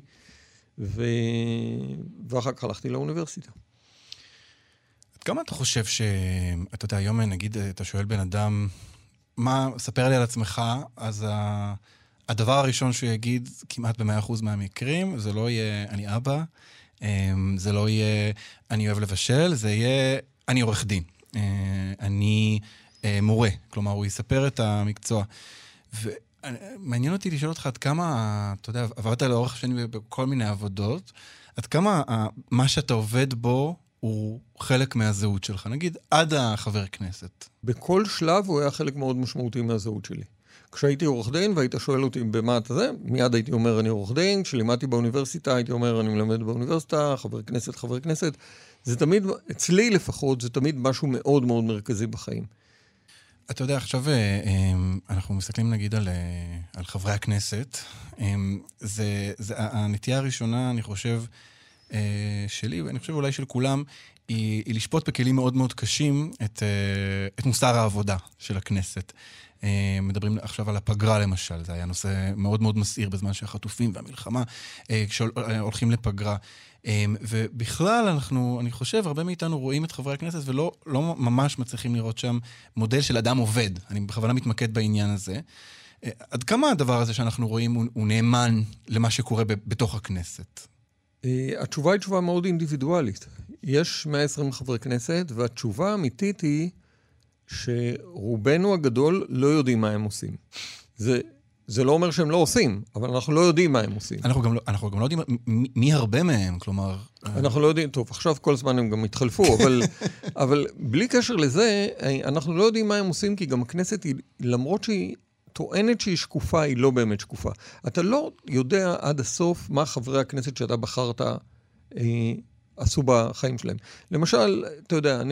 S4: ואחר כך הלכתי לאוניברסיטה.
S3: עד כמה אתה חושב אתה יודע, היום נגיד, אתה שואל בן אדם, ספר לי על עצמך, אז הדבר הראשון שהוא יגיד, כמעט ב100% מהמקרים, זה לא יהיה אני אבא, זה לא יהיה אני אוהב לבשל, זה יהיה אני עורך דין, אני מורה, כלומר הוא יספר את המקצוע. ומעניין אותי לשאול אותך עד כמה, אתה יודע, עברת לאורך שנים בכל מיני עבודות, עד כמה מה שאתה עובד בו הוא חלק מהזהות שלך, נגיד עד החבר כנסת.
S4: בכל שלב הוא היה חלק מאוד משמעותי מהזהות שלי. כשהייתי עורך דין והיית שואל אותי במה אתה זה, מיד הייתי אומר אני עורך דין, כשלימדתי באוניברסיטה הייתי אומר אני מלמד באוניברסיטה, חבר כנסת. זה תמיד, אצלי לפחות, זה תמיד משהו מאוד מאוד מרכזי בחיים.
S3: אתה יודע, עכשיו אנחנו מסתכלים נגיד על חברי הכנסת, זה הנטייה הראשונה, אני חושב, שלי, ואני חושב אולי של כולם, היא לשפוט בכלים מאוד מאוד קשים את מוסר העבודה של הכנסת. מדברים עכשיו על הפגרה למשל, זה היה נושא מאוד מאוד מסעיר בזמן שהחטופים והמלחמה כשהולכים לפגרה. ובכלל אני חושב, הרבה מאיתנו רואים את חברי הכנסת ולא ממש מצליחים לראות שם מודל של אדם עובד. אני בכוונה מתמקד בעניין הזה. עד כמה הדבר הזה שאנחנו רואים הוא נאמן למה שקורה בתוך הכנסת?
S4: התשובה היא תשובה מאוד אינדיבידואלית. יש 120 חברי כנסת, והתשובה האמיתית היא שרובנו הגדול לא יודעים מה הם עושים. זה לא אומר שהם לא עושים, אבל אנחנו לא יודעים מה הם עושים.
S3: אנחנו גם לא יודעים מי הרבה מהם, כלומר...
S4: אנחנו לא יודעים, טוב, עכשיו כל הזמן הם גם התחלפו, אבל בלי קשר לזה, אנחנו לא יודעים מה הם עושים, כי גם הכנסת היא, למרות שהיא טוענת שהיא שקופה, היא לא באמת שקופה. אתה לא יודע עד הסוף מה חברי הכנסת שאתה בחרת עשו בחיים שלהם. למשל, אתה יודע,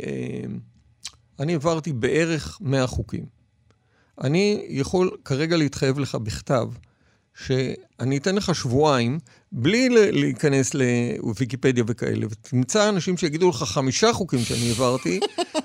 S4: אני עברתי בערך 100 חוקים. אני יכול כרגע להתחייב לך בכתב, שאני אתן לך שבועיים, בלי להיכנס לוויקיפדיה וכאלה, ותמצא אנשים שיגידו לך 5 חוקים שאני העברתי,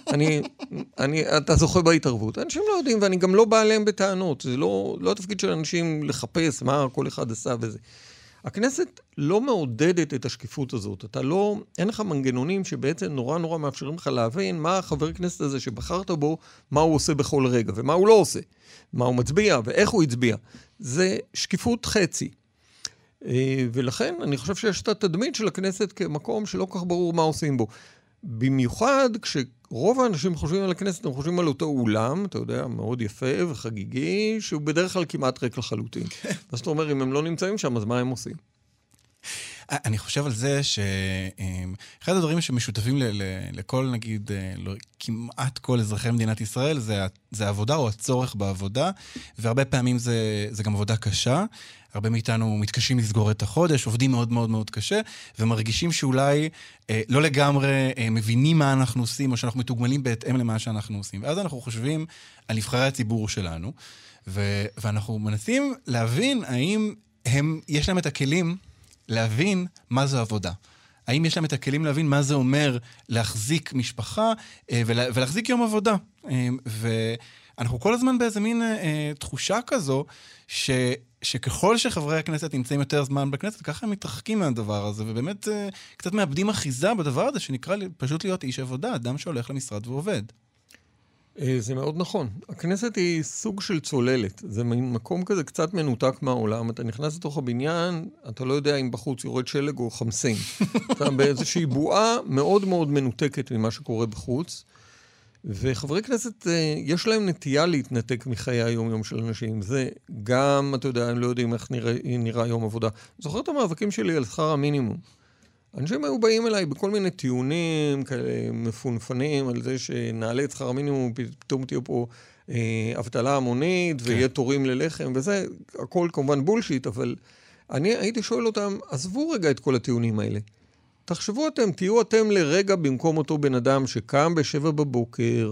S4: אתה זוכה בהתערבות. אנשים לא יודעים, ואני גם לא בא עליהם בטענות. זה לא התפקיד של אנשים לחפש מה כל אחד עשה וזה. הכנסת לא מעודדת את השקיפות הזאת. אין לך מנגנונים שבעצם נורא נורא מאפשרים לך להבין מה החבר כנסת הזה שבחרת בו, מה הוא עושה בכל רגע, ומה הוא לא עושה. מה הוא מצביע ואיך הוא הצביע. זה שקיפות חצי. ולכן אני חושב שיש את התדמית של הכנסת כמקום שלא כל כך ברור מה עושים בו. במיוחד כשרוב האנשים חושבים על הכנסת, הם חושבים על אותו אולם, אתה יודע, מאוד יפה וחגיגי, שהוא בדרך כלל כמעט ריק לחלוטין. אז אתה אומר, אם הם לא נמצאים שם, אז מה הם עושים?
S3: אני חושב על זה שאחד הדברים שמשותפים לכל, נגיד, כמעט כל אזרחי מדינת ישראל, זה העבודה או הצורך בעבודה, והרבה פעמים זה גם עבודה קשה. הרבה מאיתנו מתקשים לסגור את החודש, עובדים מאוד מאוד מאוד קשה, ומרגישים שאולי לא לגמרי מבינים מה אנחנו עושים, או שאנחנו מתוגמלים בהתאם למה שאנחנו עושים. ואז אנחנו חושבים על נבחרי הציבור שלנו, ואנחנו מנסים להבין האם יש להם את הכלים להבין מה זו עבודה. האם יש להם את הכלים להבין מה זה אומר להחזיק משפחה ולהחזיק יום עבודה. ואנחנו כל הזמן באיזה מין תחושה כזו שככל שחברי הכנסת נמצאים יותר זמן בכנסת, ככה הם מתרחקים מהדבר הזה, ובאמת קצת מאבדים אחיזה בדבר הזה שנקרא פשוט להיות איש עבודה, אדם שהולך למשרד ועובד.
S4: זה מאוד נכון. הכנסת היא סוג של צוללת. זה מקום כזה קצת מנותק מהעולם. אתה נכנס לתוך הבניין, אתה לא יודע אם בחוץ יורד שלג או חמסין. אתה באיזושהי בועה מאוד מאוד מנותקת ממה שקורה בחוץ. וחברי כנסת, יש להם נטייה להתנתק מחיי היום-יום של אנשים. זה גם, אתה יודע, הם לא יודעים איך נראה יום עבודה. זוכר את המאבקים שלי על שכר המינימום. אנשים היו באים אליי בכל מיני טיעונים כאלה מפונפנים על זה שנעלה את שכר המינימום, פתאום תהיה פה אבטלה המונית ויהיה תורים ללחם, וזה הכל כמובן בולשיט, אבל אני הייתי שואל אותם, עזבו רגע את כל הטיעונים האלה. תחשבו אתם, תהיו אתם לרגע במקום אותו בן אדם שקם ב7 בבוקר,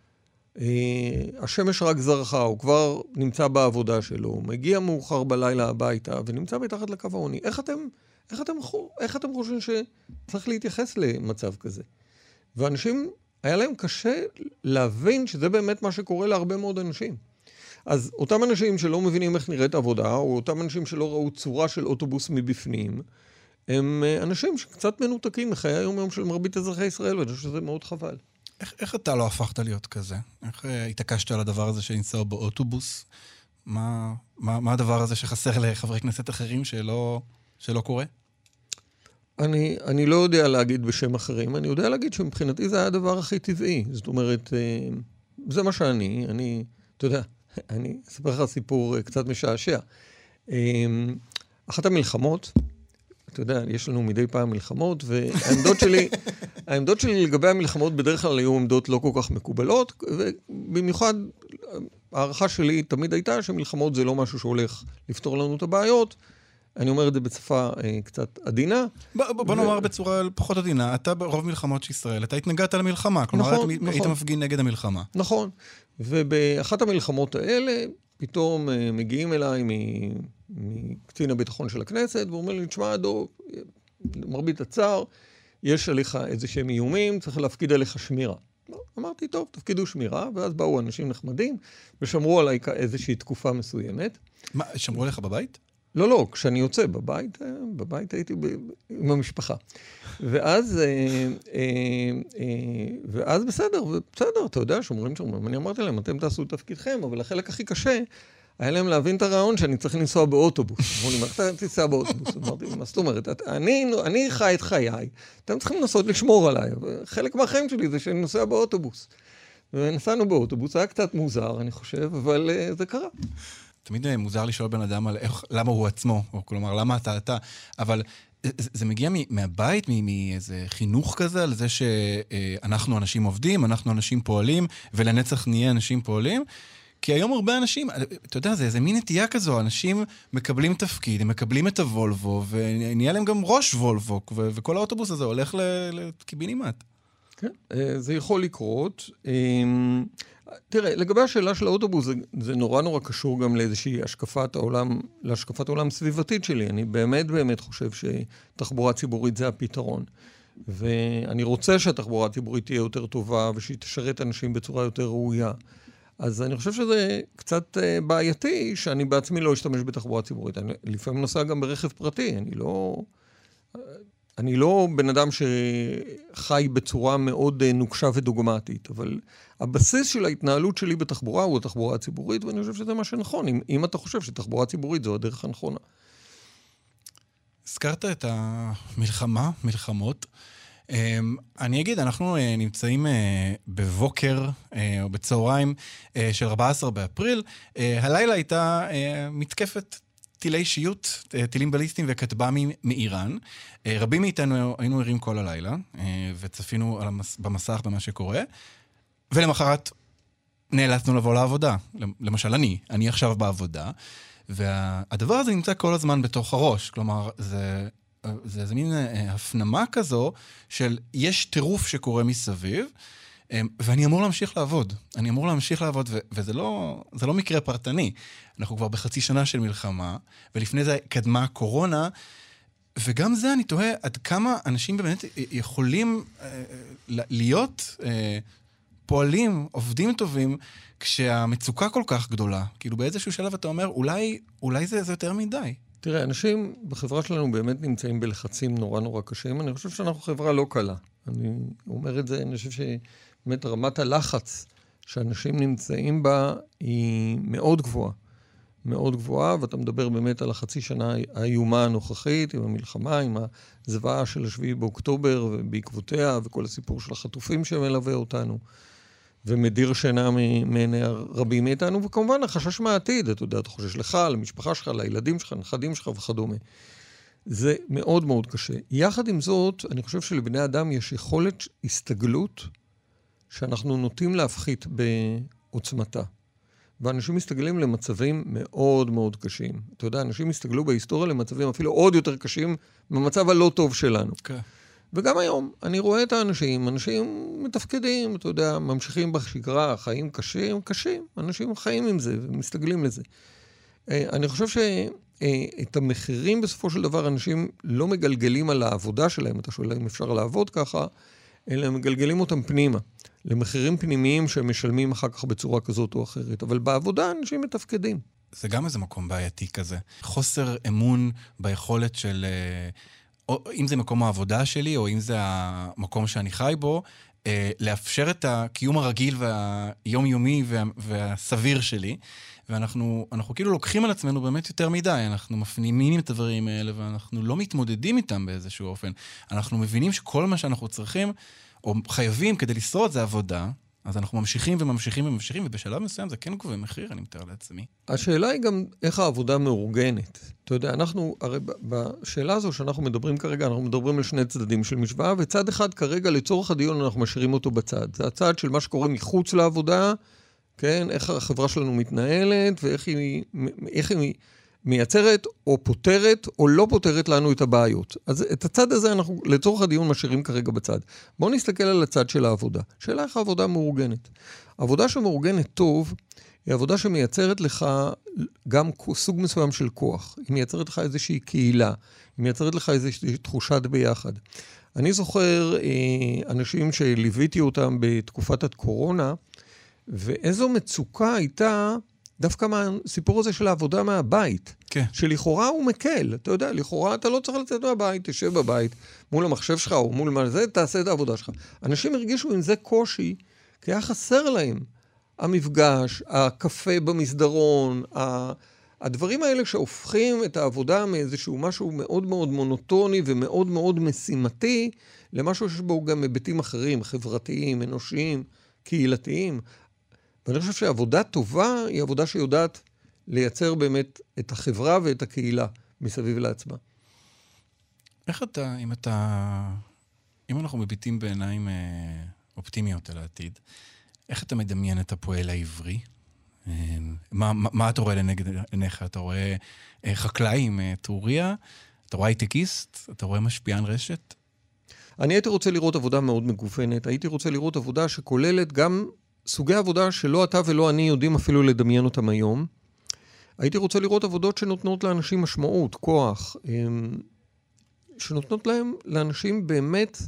S4: השמש רק זרחה, הוא כבר נמצא בעבודה שלו, מגיע מאוחר בלילה הביתה ונמצא מתחת לקו העוני. איך אתם חושבים שצריך להתייחס למצב כזה? ואנשים, היה להם קשה להבין שזה באמת מה שקורה להרבה מאוד אנשים. אז אותם אנשים שלא מבינים איך נראית עבודה, או אותם אנשים שלא ראו צורה של אוטובוס מבפנים, הם אנשים שקצת מנותקים מחיי היום-יום של מרבית אזרחי ישראל, ואני חושב שזה מאוד חבל.
S3: איך אתה לא הפכת להיות כזה? איך התעקשת על הדבר הזה שניסוע באוטובוס? מה הדבר הזה שחסר לחברי כנסת אחרים שלא קורה?
S4: אני לא יודע להגיד בשם אחרים, אני יודע להגיד שמבחינתי זה היה הדבר הכי טבעי. זאת אומרת, זה מה שאני, אתה יודע, אני אספר לך סיפור קצת משעשע. אחת המלחמות, אתה יודע, יש לנו מדי פעם מלחמות, והעמדות שלי לגבי המלחמות בדרך כלל היו עמדות לא כל כך מקובלות, ובמיוחד הערכה שלי תמיד הייתה שמלחמות זה לא משהו שהולך לפתור לנו את הבעיות, אני אומר את זה בשפה קצת עדינה.
S3: בוא נאמר בצורה פחות עדינה, אתה ברוב מלחמות של ישראל, אתה התנגדת למלחמה, כלומר היית מפגין נגד המלחמה.
S4: נכון, ובאחת המלחמות האלה, פתאום מגיעים אליי מקצין הביטחון של הכנסת, ואומר לי, תשמע, מרבית הצער, יש עליך איזשהם איומים, צריך להפקיד עליך שמירה. אמרתי, טוב, תפקידו שמירה, ואז באו אנשים נחמדים, ושמרו עליי איזושהי תקופה מסוימת.
S3: מה, שמרו עליך בבית?
S4: לא, כשאני יוצא בבית הייתי עם המשפחה. ואז בסדר, אתה יודע, שומרים, אני אמרתי להם, אתם תעשו את תפקידכם, אבל החלק הכי קשה, היה להם להבין את הרעיון שאני צריך לנסוע באוטובוס. אמרו לי, מה אתה תיסע באוטובוס? אמרתי, מה זאת אומרת? אני חי את חיי, אתם צריכים לנסות לשמור עליי. חלק מהחיים שלי זה שאני נוסע באוטובוס. ונסענו באוטובוס, היה קצת מוזר, אני חושב, אבל זה קרה.
S3: תמיד מוזר לשאול בן אדם על למה הוא עצמו, או כלומר, למה אתה, אבל זה מגיע מהבית, מאיזה חינוך כזה, על זה שאנחנו אנשים עובדים, אנחנו אנשים פועלים, ולנצח נהיה אנשים פועלים, כי היום הרבה אנשים, אתה יודע, זה איזה מין נטייה כזו, אנשים מקבלים תפקיד, הם מקבלים את הוולבו, ונהיה להם גם ראש וולבו, וכל האוטובוס הזה הולך לקיבינימט. כן,
S4: זה יכול לקרות. תראה, לגבי השאלה של האוטובוס, זה נורא נורא קשור גם לאיזושהי להשקפת העולם סביבתית שלי. אני באמת חושב שתחבורה ציבורית זה הפתרון. ואני רוצה שהתחבורה הציבורית תהיה יותר טובה, ושהיא תשרת אנשים בצורה יותר ראויה. אז אני חושב שזה קצת בעייתי, שאני בעצמי לא אשתמש בתחבורה ציבורית. אני לפעמים נוסע גם ברכב פרטי, אני לא בן אדם שחי בצורה מאוד נוקשה ודוגמטית, אבל הבסיס של ההתנהלות שלי בתחבורה הוא התחבורה הציבורית, ואני חושב שזה מה שנכון, אם אתה חושב שתחבורה ציבורית זו הדרך הנכונה.
S3: הזכרת את מלחמות. אני אגיד, אנחנו נמצאים בבוקר או בצהריים של 14 באפריל. הלילה הייתה מתקפת טילי שיוט, טילים בליסטיים וכטב"מים מאיראן. רבים מאיתנו היינו ערים כל הלילה, וצפינו במסך במה שקורה, ולמחרת נאלצנו לבוא לעבודה. למשל, אני עכשיו בעבודה, והדבר הזה נמצא כל הזמן בתוך הראש. כלומר, זה מין הפנמה כזו של יש טירוף שקורה מסביב, ואני אמור להמשיך לעבוד. וזה לא מקרה פרטני. אנחנו כבר בחצי שנה של מלחמה, ולפני זה קדמה הקורונה, וגם זה אני תוהה עד כמה אנשים באמת יכולים להיות פועלים, עובדים טובים, כשהמצוקה כל כך גדולה. כאילו באיזשהו שלב אתה אומר, אולי זה יותר מדי.
S4: תראה, אנשים בחברה שלנו באמת נמצאים בלחצים נורא נורא קשים. אני חושב שאנחנו חברה לא קלה. אני אומר את זה, אני חושב שבאמת רמת הלחץ שאנשים נמצאים בה היא מאוד גבוהה. מאוד גבוהה, ואתה מדבר באמת על החצי שנה האיומה הנוכחית, עם המלחמה, עם הזוועה של 7 באוקטובר ובעקבותיה, וכל הסיפור של החטופים שמלווה אותנו, ומדיר שינה מעיני רבים מאיתנו, וכמובן החשש מהעתיד, אתה יודע, אתה חושש לך, למשפחה שלך, לילדים שלך, לנכדים שלך וכדומה. זה מאוד מאוד קשה. יחד עם זאת, אני חושב שלבני אדם יש יכולת הסתגלות, שאנחנו נוטים להפחית בעוצמתה. ואנשים מסתגלים למצבים מאוד מאוד קשים. אתה יודע, אנשים מסתגלו בהיסטוריה למצבים אפילו עוד יותר קשים במצב הלא טוב שלנו. Okay. וגם היום, אני רואה את האנשים, אנשים מתפקדים, אתה יודע, ממשיכים בשגרה, חיים קשים, אנשים חיים עם זה ומסתגלים לזה. אני חושב שאת המחירים בסופו של דבר אנשים לא מגלגלים על העבודה שלהם, אתה שואל אם אפשר לעבוד ככה, אלא מגלגלים אותם פנימה. למחירים פנימיים שמשלמים אחר כך בצורה כזאת או אחרת. אבל בעבודה אנשים מתפקדים.
S3: זה גם איזה מקום בעייתי כזה. חוסר אמון ביכולת של, או אם זה מקום העבודה שלי, או אם זה המקום שאני חי בו, לאפשר את הקיום הרגיל והיומיומי והסביר שלי. ואנחנו כאילו לוקחים על עצמנו באמת יותר מדי. אנחנו מפנימים את הדברים האלה, ואנחנו לא מתמודדים איתם באיזשהו אופן. אנחנו מבינים שכל מה שאנחנו צריכים, או חייבים כדי לשרוד זה עבודה, אז אנחנו ממשיכים, ובשלב מסוים זה כן גובה מחיר, אני מתאר לעצמי.
S4: השאלה היא גם איך העבודה מאורגנת. אתה יודע, הרי בשאלה הזו שאנחנו מדברים כרגע, אנחנו מדברים על שני צדדים של משוואה, וצד אחד כרגע לצורך הדיון אנחנו משאירים אותו בצד. זה הצד של מה שקורה מחוץ לעבודה, כן? איך החברה שלנו מתנהלת, ואיך היא מייצרת או פותרת או לא פותרת לנו את הבעיות. אז את הצד הזה אנחנו לצורך הדיון משאירים כרגע בצד. בואו נסתכל על הצד של העבודה. שאלה איך העבודה מאורגנת. עבודה שמאורגנת טוב, היא עבודה שמייצרת לך גם סוג מסוים של כוח. היא מייצרת לך איזושהי קהילה. היא מייצרת לך איזושהי תחושת ביחד. אני זוכר אנשים שליוויתי אותם בתקופת הקורונה, ואיזו מצוקה הייתה דווקא מהסיפור הזה של העבודה מהבית.
S3: כן.
S4: שלכאורה הוא מקל. אתה יודע, לכאורה אתה לא צריך לצאת מהבית, תשב בבית, מול המחשב שלך או מול מה זה, תעשה את העבודה שלך. אנשים הרגישו עם זה קושי, כי היה חסר להם. המפגש, הקפה במסדרון, הדברים האלה שהופכים את העבודה מאיזשהו משהו מאוד מאוד מונוטוני ומאוד מאוד משימתי, למשהו שיש בו גם היבטים אחרים, חברתיים, אנושיים, קהילתיים. ואני חושב שעבודה טובה היא עבודה שיודעת לייצר באמת את החברה ואת הקהילה מסביב לעצמה.
S3: איך אם אנחנו מביטים בעיניים אופטימיות על העתיד, איך אתה מדמיין את הפועל העברי? מה אתה רואה לנגד עיניך? אתה רואה חקלאי עם טוריה? אתה רואה הייטקיסט? אתה רואה משפיען רשת?
S4: אני הייתי רוצה לראות עבודה מאוד מגוונת. הייתי רוצה לראות עבודה שכוללת גם סוגי עבודה שלא אתה ולא אני יודעים אפילו לדמיין אותם היום. הייתי רוצה לראות עבודות שנותנות לאנשים משמעות, כוח, שנותנות להם, לאנשים באמת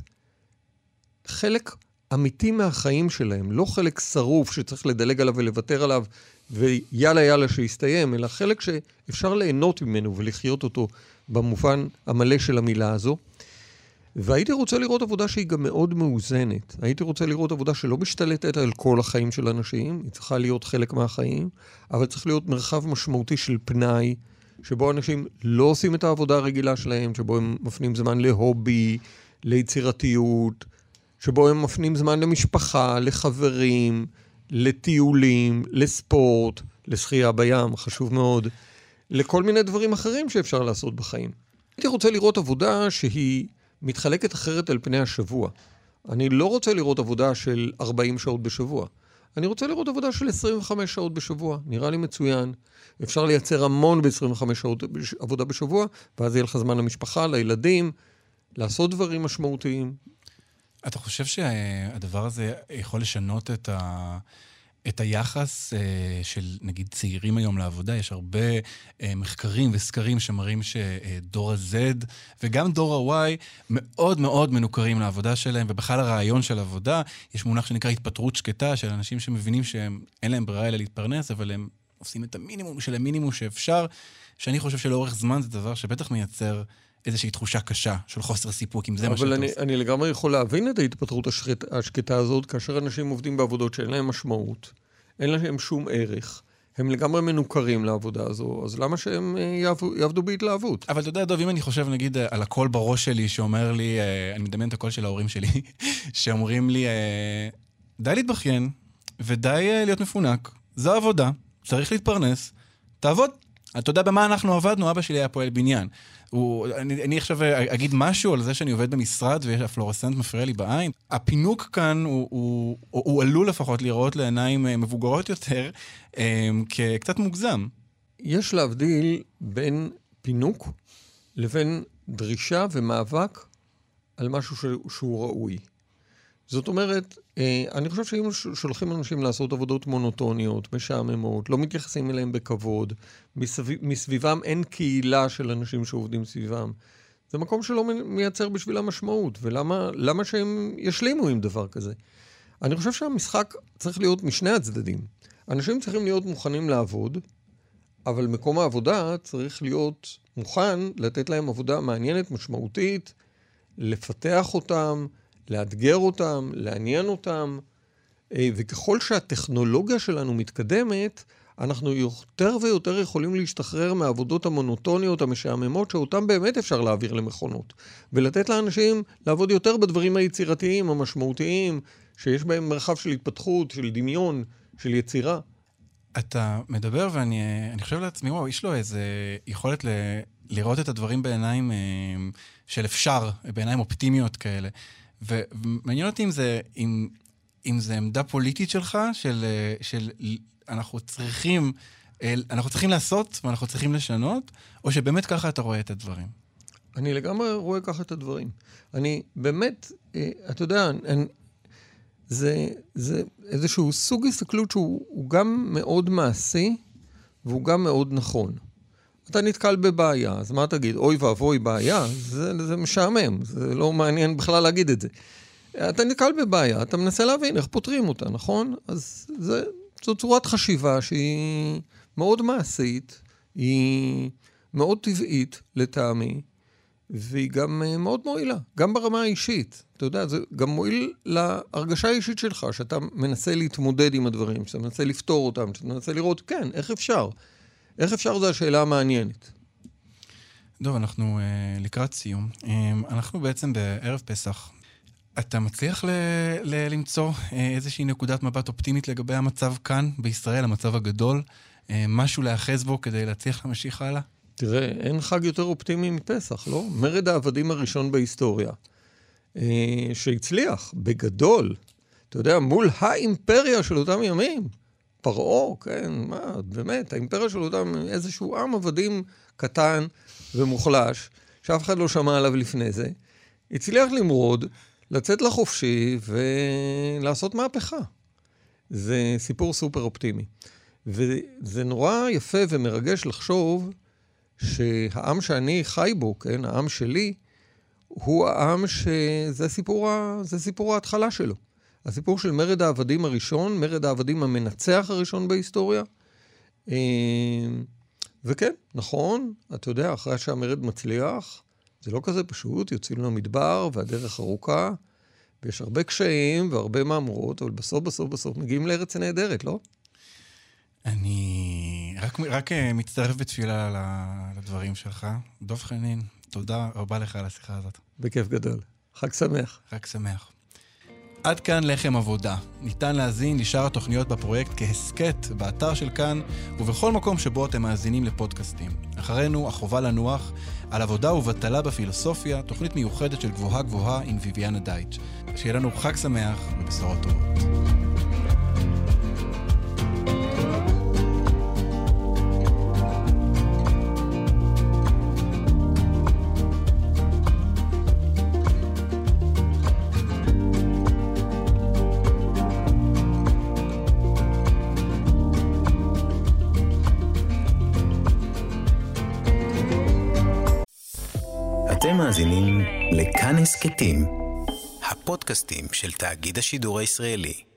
S4: חלק אמיתי מהחיים שלהם, לא חלק שרוף שצריך לדלג עליו ולוותר עליו ויאללה יאללה שיסתיים, אלא חלק שאפשר ליהנות ממנו ולחיות אותו במובן המלא של המילה הזו. והייתי רוצה לראות עבודה שהיא גם מאוד מאוזנת. הייתי רוצה לראות עבודה שלא משתלטת על כל החיים של אנשים, היא צריכה להיות חלק מהחיים, אבל צריך להיות מרחב משמעותי של פנאי, שבו אנשים לא עושים את העבודה הרגילה שלהם, שבו הם מפנים זמן להובי, ליצירתיות, שבו הם מפנים זמן למשפחה, לחברים, לטיולים, לספורט, לשחייה בים, חשוב מאוד, לכל מיני דברים אחרים שאפשר לעשות בחיים. הייתי רוצה לראות עבודה שהיא מתחלקת אחרת על פני השבוע. אני לא רוצה לראות עבודה של 40 שעות בשבוע. אני רוצה לראות עבודה של 25 שעות בשבוע. נראה לי מצוין. אפשר לייצר המון ב-25 שעות עבודה בשבוע, ואז יהיה לך זמן למשפחה, לילדים, לעשות דברים משמעותיים.
S3: אתה חושב שהדבר הזה יכול לשנות את היחס של נגיד צעירים היום לעבודה? יש הרבה מחקרים וסקרים שמראים שדור ה-Z וגם דור ה-Y מאוד מאוד מנוכרים לעבודה שלהם, ובכלל הרעיון של עבודה, יש מונח שנקרא התפטרות שקטה, של אנשים שמבינים שאין להם ברירה אלא להתפרנס, אבל הם עושים את המינימום של המינימום שאפשר, שאני חושב שלאורך זמן זה דבר שבטח מייצר איזושהי תחושה קשה של חוסר סיפוק, אם זה מה שאתה עושה.
S4: אבל אני לגמרי יכול להבין את ההתפטרות השקטה הזאת, כאשר אנשים עובדים בעבודות שאין להם משמעות, אין להם שום ערך, הם לגמרי מנוכרים לעבודה הזו, אז למה שהם יעבדו בהתלהבות?
S3: אבל אתה יודע, דוב, אם אני חושב נגיד על הקול בראש שלי שאומר לי, אני מדמיין את הקול של ההורים שלי, שאומרים לי, די להתבכיין ודי להיות מפונק, זו עבודה, צריך להתפרנס, תעבוד. אתה יודע במה אנחנו עבדנו? אבא שלי היה פועל בניין. אני עכשיו אגיד משהו על זה שאני עובד במשרד ויש הפלורסנט מפריע לי בעין. הפינוק כאן הוא עלול לפחות לראות לעיניים מבוגרות יותר כקצת מוגזם.
S4: יש להבדיל בין פינוק לבין דרישה ומאבק על משהו שהוא ראוי. זאת אומרת, אני חושב שאם שולחים אנשים לעשות עבודות מונוטוניות, משעממות, לא מתייחסים אליהם בכבוד, מסביבם אין קהילה של אנשים שעובדים סביבם, זה מקום שלא מייצר בשבילה משמעות, ולמה שהם ישלימו עם דבר כזה? אני חושב שהמשחק צריך להיות משני הצדדים. אנשים צריכים להיות מוכנים לעבוד, אבל מקום העבודה צריך להיות מוכן לתת להם עבודה מעניינת, משמעותית, לפתח אותם, לאתגר אותם, לעניין אותם, וככל שהטכנולוגיה שלנו מתקדמת, אנחנו יותר ויותר יכולים להשתחרר מהעבודות המונוטוניות, המשעממות, שאותם באמת אפשר להעביר למכונות, ולתת לאנשים לעבוד יותר בדברים היצירתיים, המשמעותיים, שיש בהם מרחב של התפתחות, של דמיון, של יצירה.
S3: אתה מדבר ואני חושב לעצמי, וואו, יש לו איזה יכולת לראות את הדברים בעיניים של אפשר, בעיניים אופטימיות כאלה. ומעניין אותי אם זה עמדה פוליטית שלך, של אנחנו צריכים לעשות ואנחנו צריכים לשנות, או שבאמת ככה אתה רואה את הדברים?
S4: אני לגמרי רואה ככה את הדברים. אני באמת, אתה יודע, זה איזשהו סוג הסתכלות שהוא גם מאוד מעשי, והוא גם מאוד נכון. אתה נתקל בבעיה, אז מה תגיד? אוי ואבוי בעיה? זה משעמם, זה לא מעניין בכלל להגיד את זה. אתה נתקל בבעיה, אתה מנסה להבין איך פותרים אותה, נכון? אז זו צורת חשיבה שהיא מאוד מעשית, היא מאוד טבעית לטעמי, והיא גם מאוד מועילה, גם ברמה האישית. אתה יודע, זה גם מועיל להרגשה האישית שלך, שאתה מנסה להתמודד עם הדברים, שאתה מנסה לפתור אותם, שאתה מנסה לראות, כן, איך אפשר? איך אפשר? זו השאלה המעניינת.
S3: טוב, אנחנו לקראת סיום. אנחנו בעצם בערב פסח. אתה מצליח למצוא איזושהי נקודת מבט אופטימית לגבי המצב כאן בישראל, המצב הגדול, משהו להאחז בו כדי להצליח להמשיך הלאה?
S4: תראה, אין חג יותר אופטימי מפסח, לא? מרד העבדים הראשון בהיסטוריה, שהצליח בגדול, אתה יודע, מול האימפריה של אותם ימים, פרעה, כן, מה, באמת, האימפריה שלו הייתה איזשהו עם עבדים קטן ומוחלש, שאף אחד לא שמע עליו לפני זה, הצליח למרוד, לצאת לחופשי ולעשות מהפכה. זה סיפור סופר אופטימי. וזה נורא יפה ומרגש לחשוב שהעם שאני חי בו, כן, העם שלי, הוא העם שזה סיפור ההתחלה שלו. הסיפור של מרד העבדים הראשון, מרד העבדים המנצח הראשון בהיסטוריה. וכן, נכון, אתה יודע, אחרי שהמרד מצליח, זה לא כזה פשוט, יוצאים למדבר והדרך ארוכה, ויש הרבה קשיים והרבה מאמרות, אבל בסוף מגיעים לארץ הנהדרת, לא?
S3: אני רק מצטרף בתפילה לדברים שלך. דב חנין, תודה רבה לך על השיחה הזאת.
S4: בכיף גדול. חג שמח.
S3: חג שמח. עד כאן לחם עבודה. ניתן להזין לשאר התוכניות בפרויקט כהסקט באתר של כאן ובכל מקום שבו אתם מאזינים לפודקאסטים. אחרינו החובה לנוח על עבודה ובטלה בפילוסופיה, תוכנית מיוחדת של גבוהה גבוהה עם ויביאנה דייטש. שיהיה לנו חג שמח ובשורות טובות.
S1: אתם מאזינים לכאן הסכתים, הפודקאסטים של תאגיד השידור הישראלי.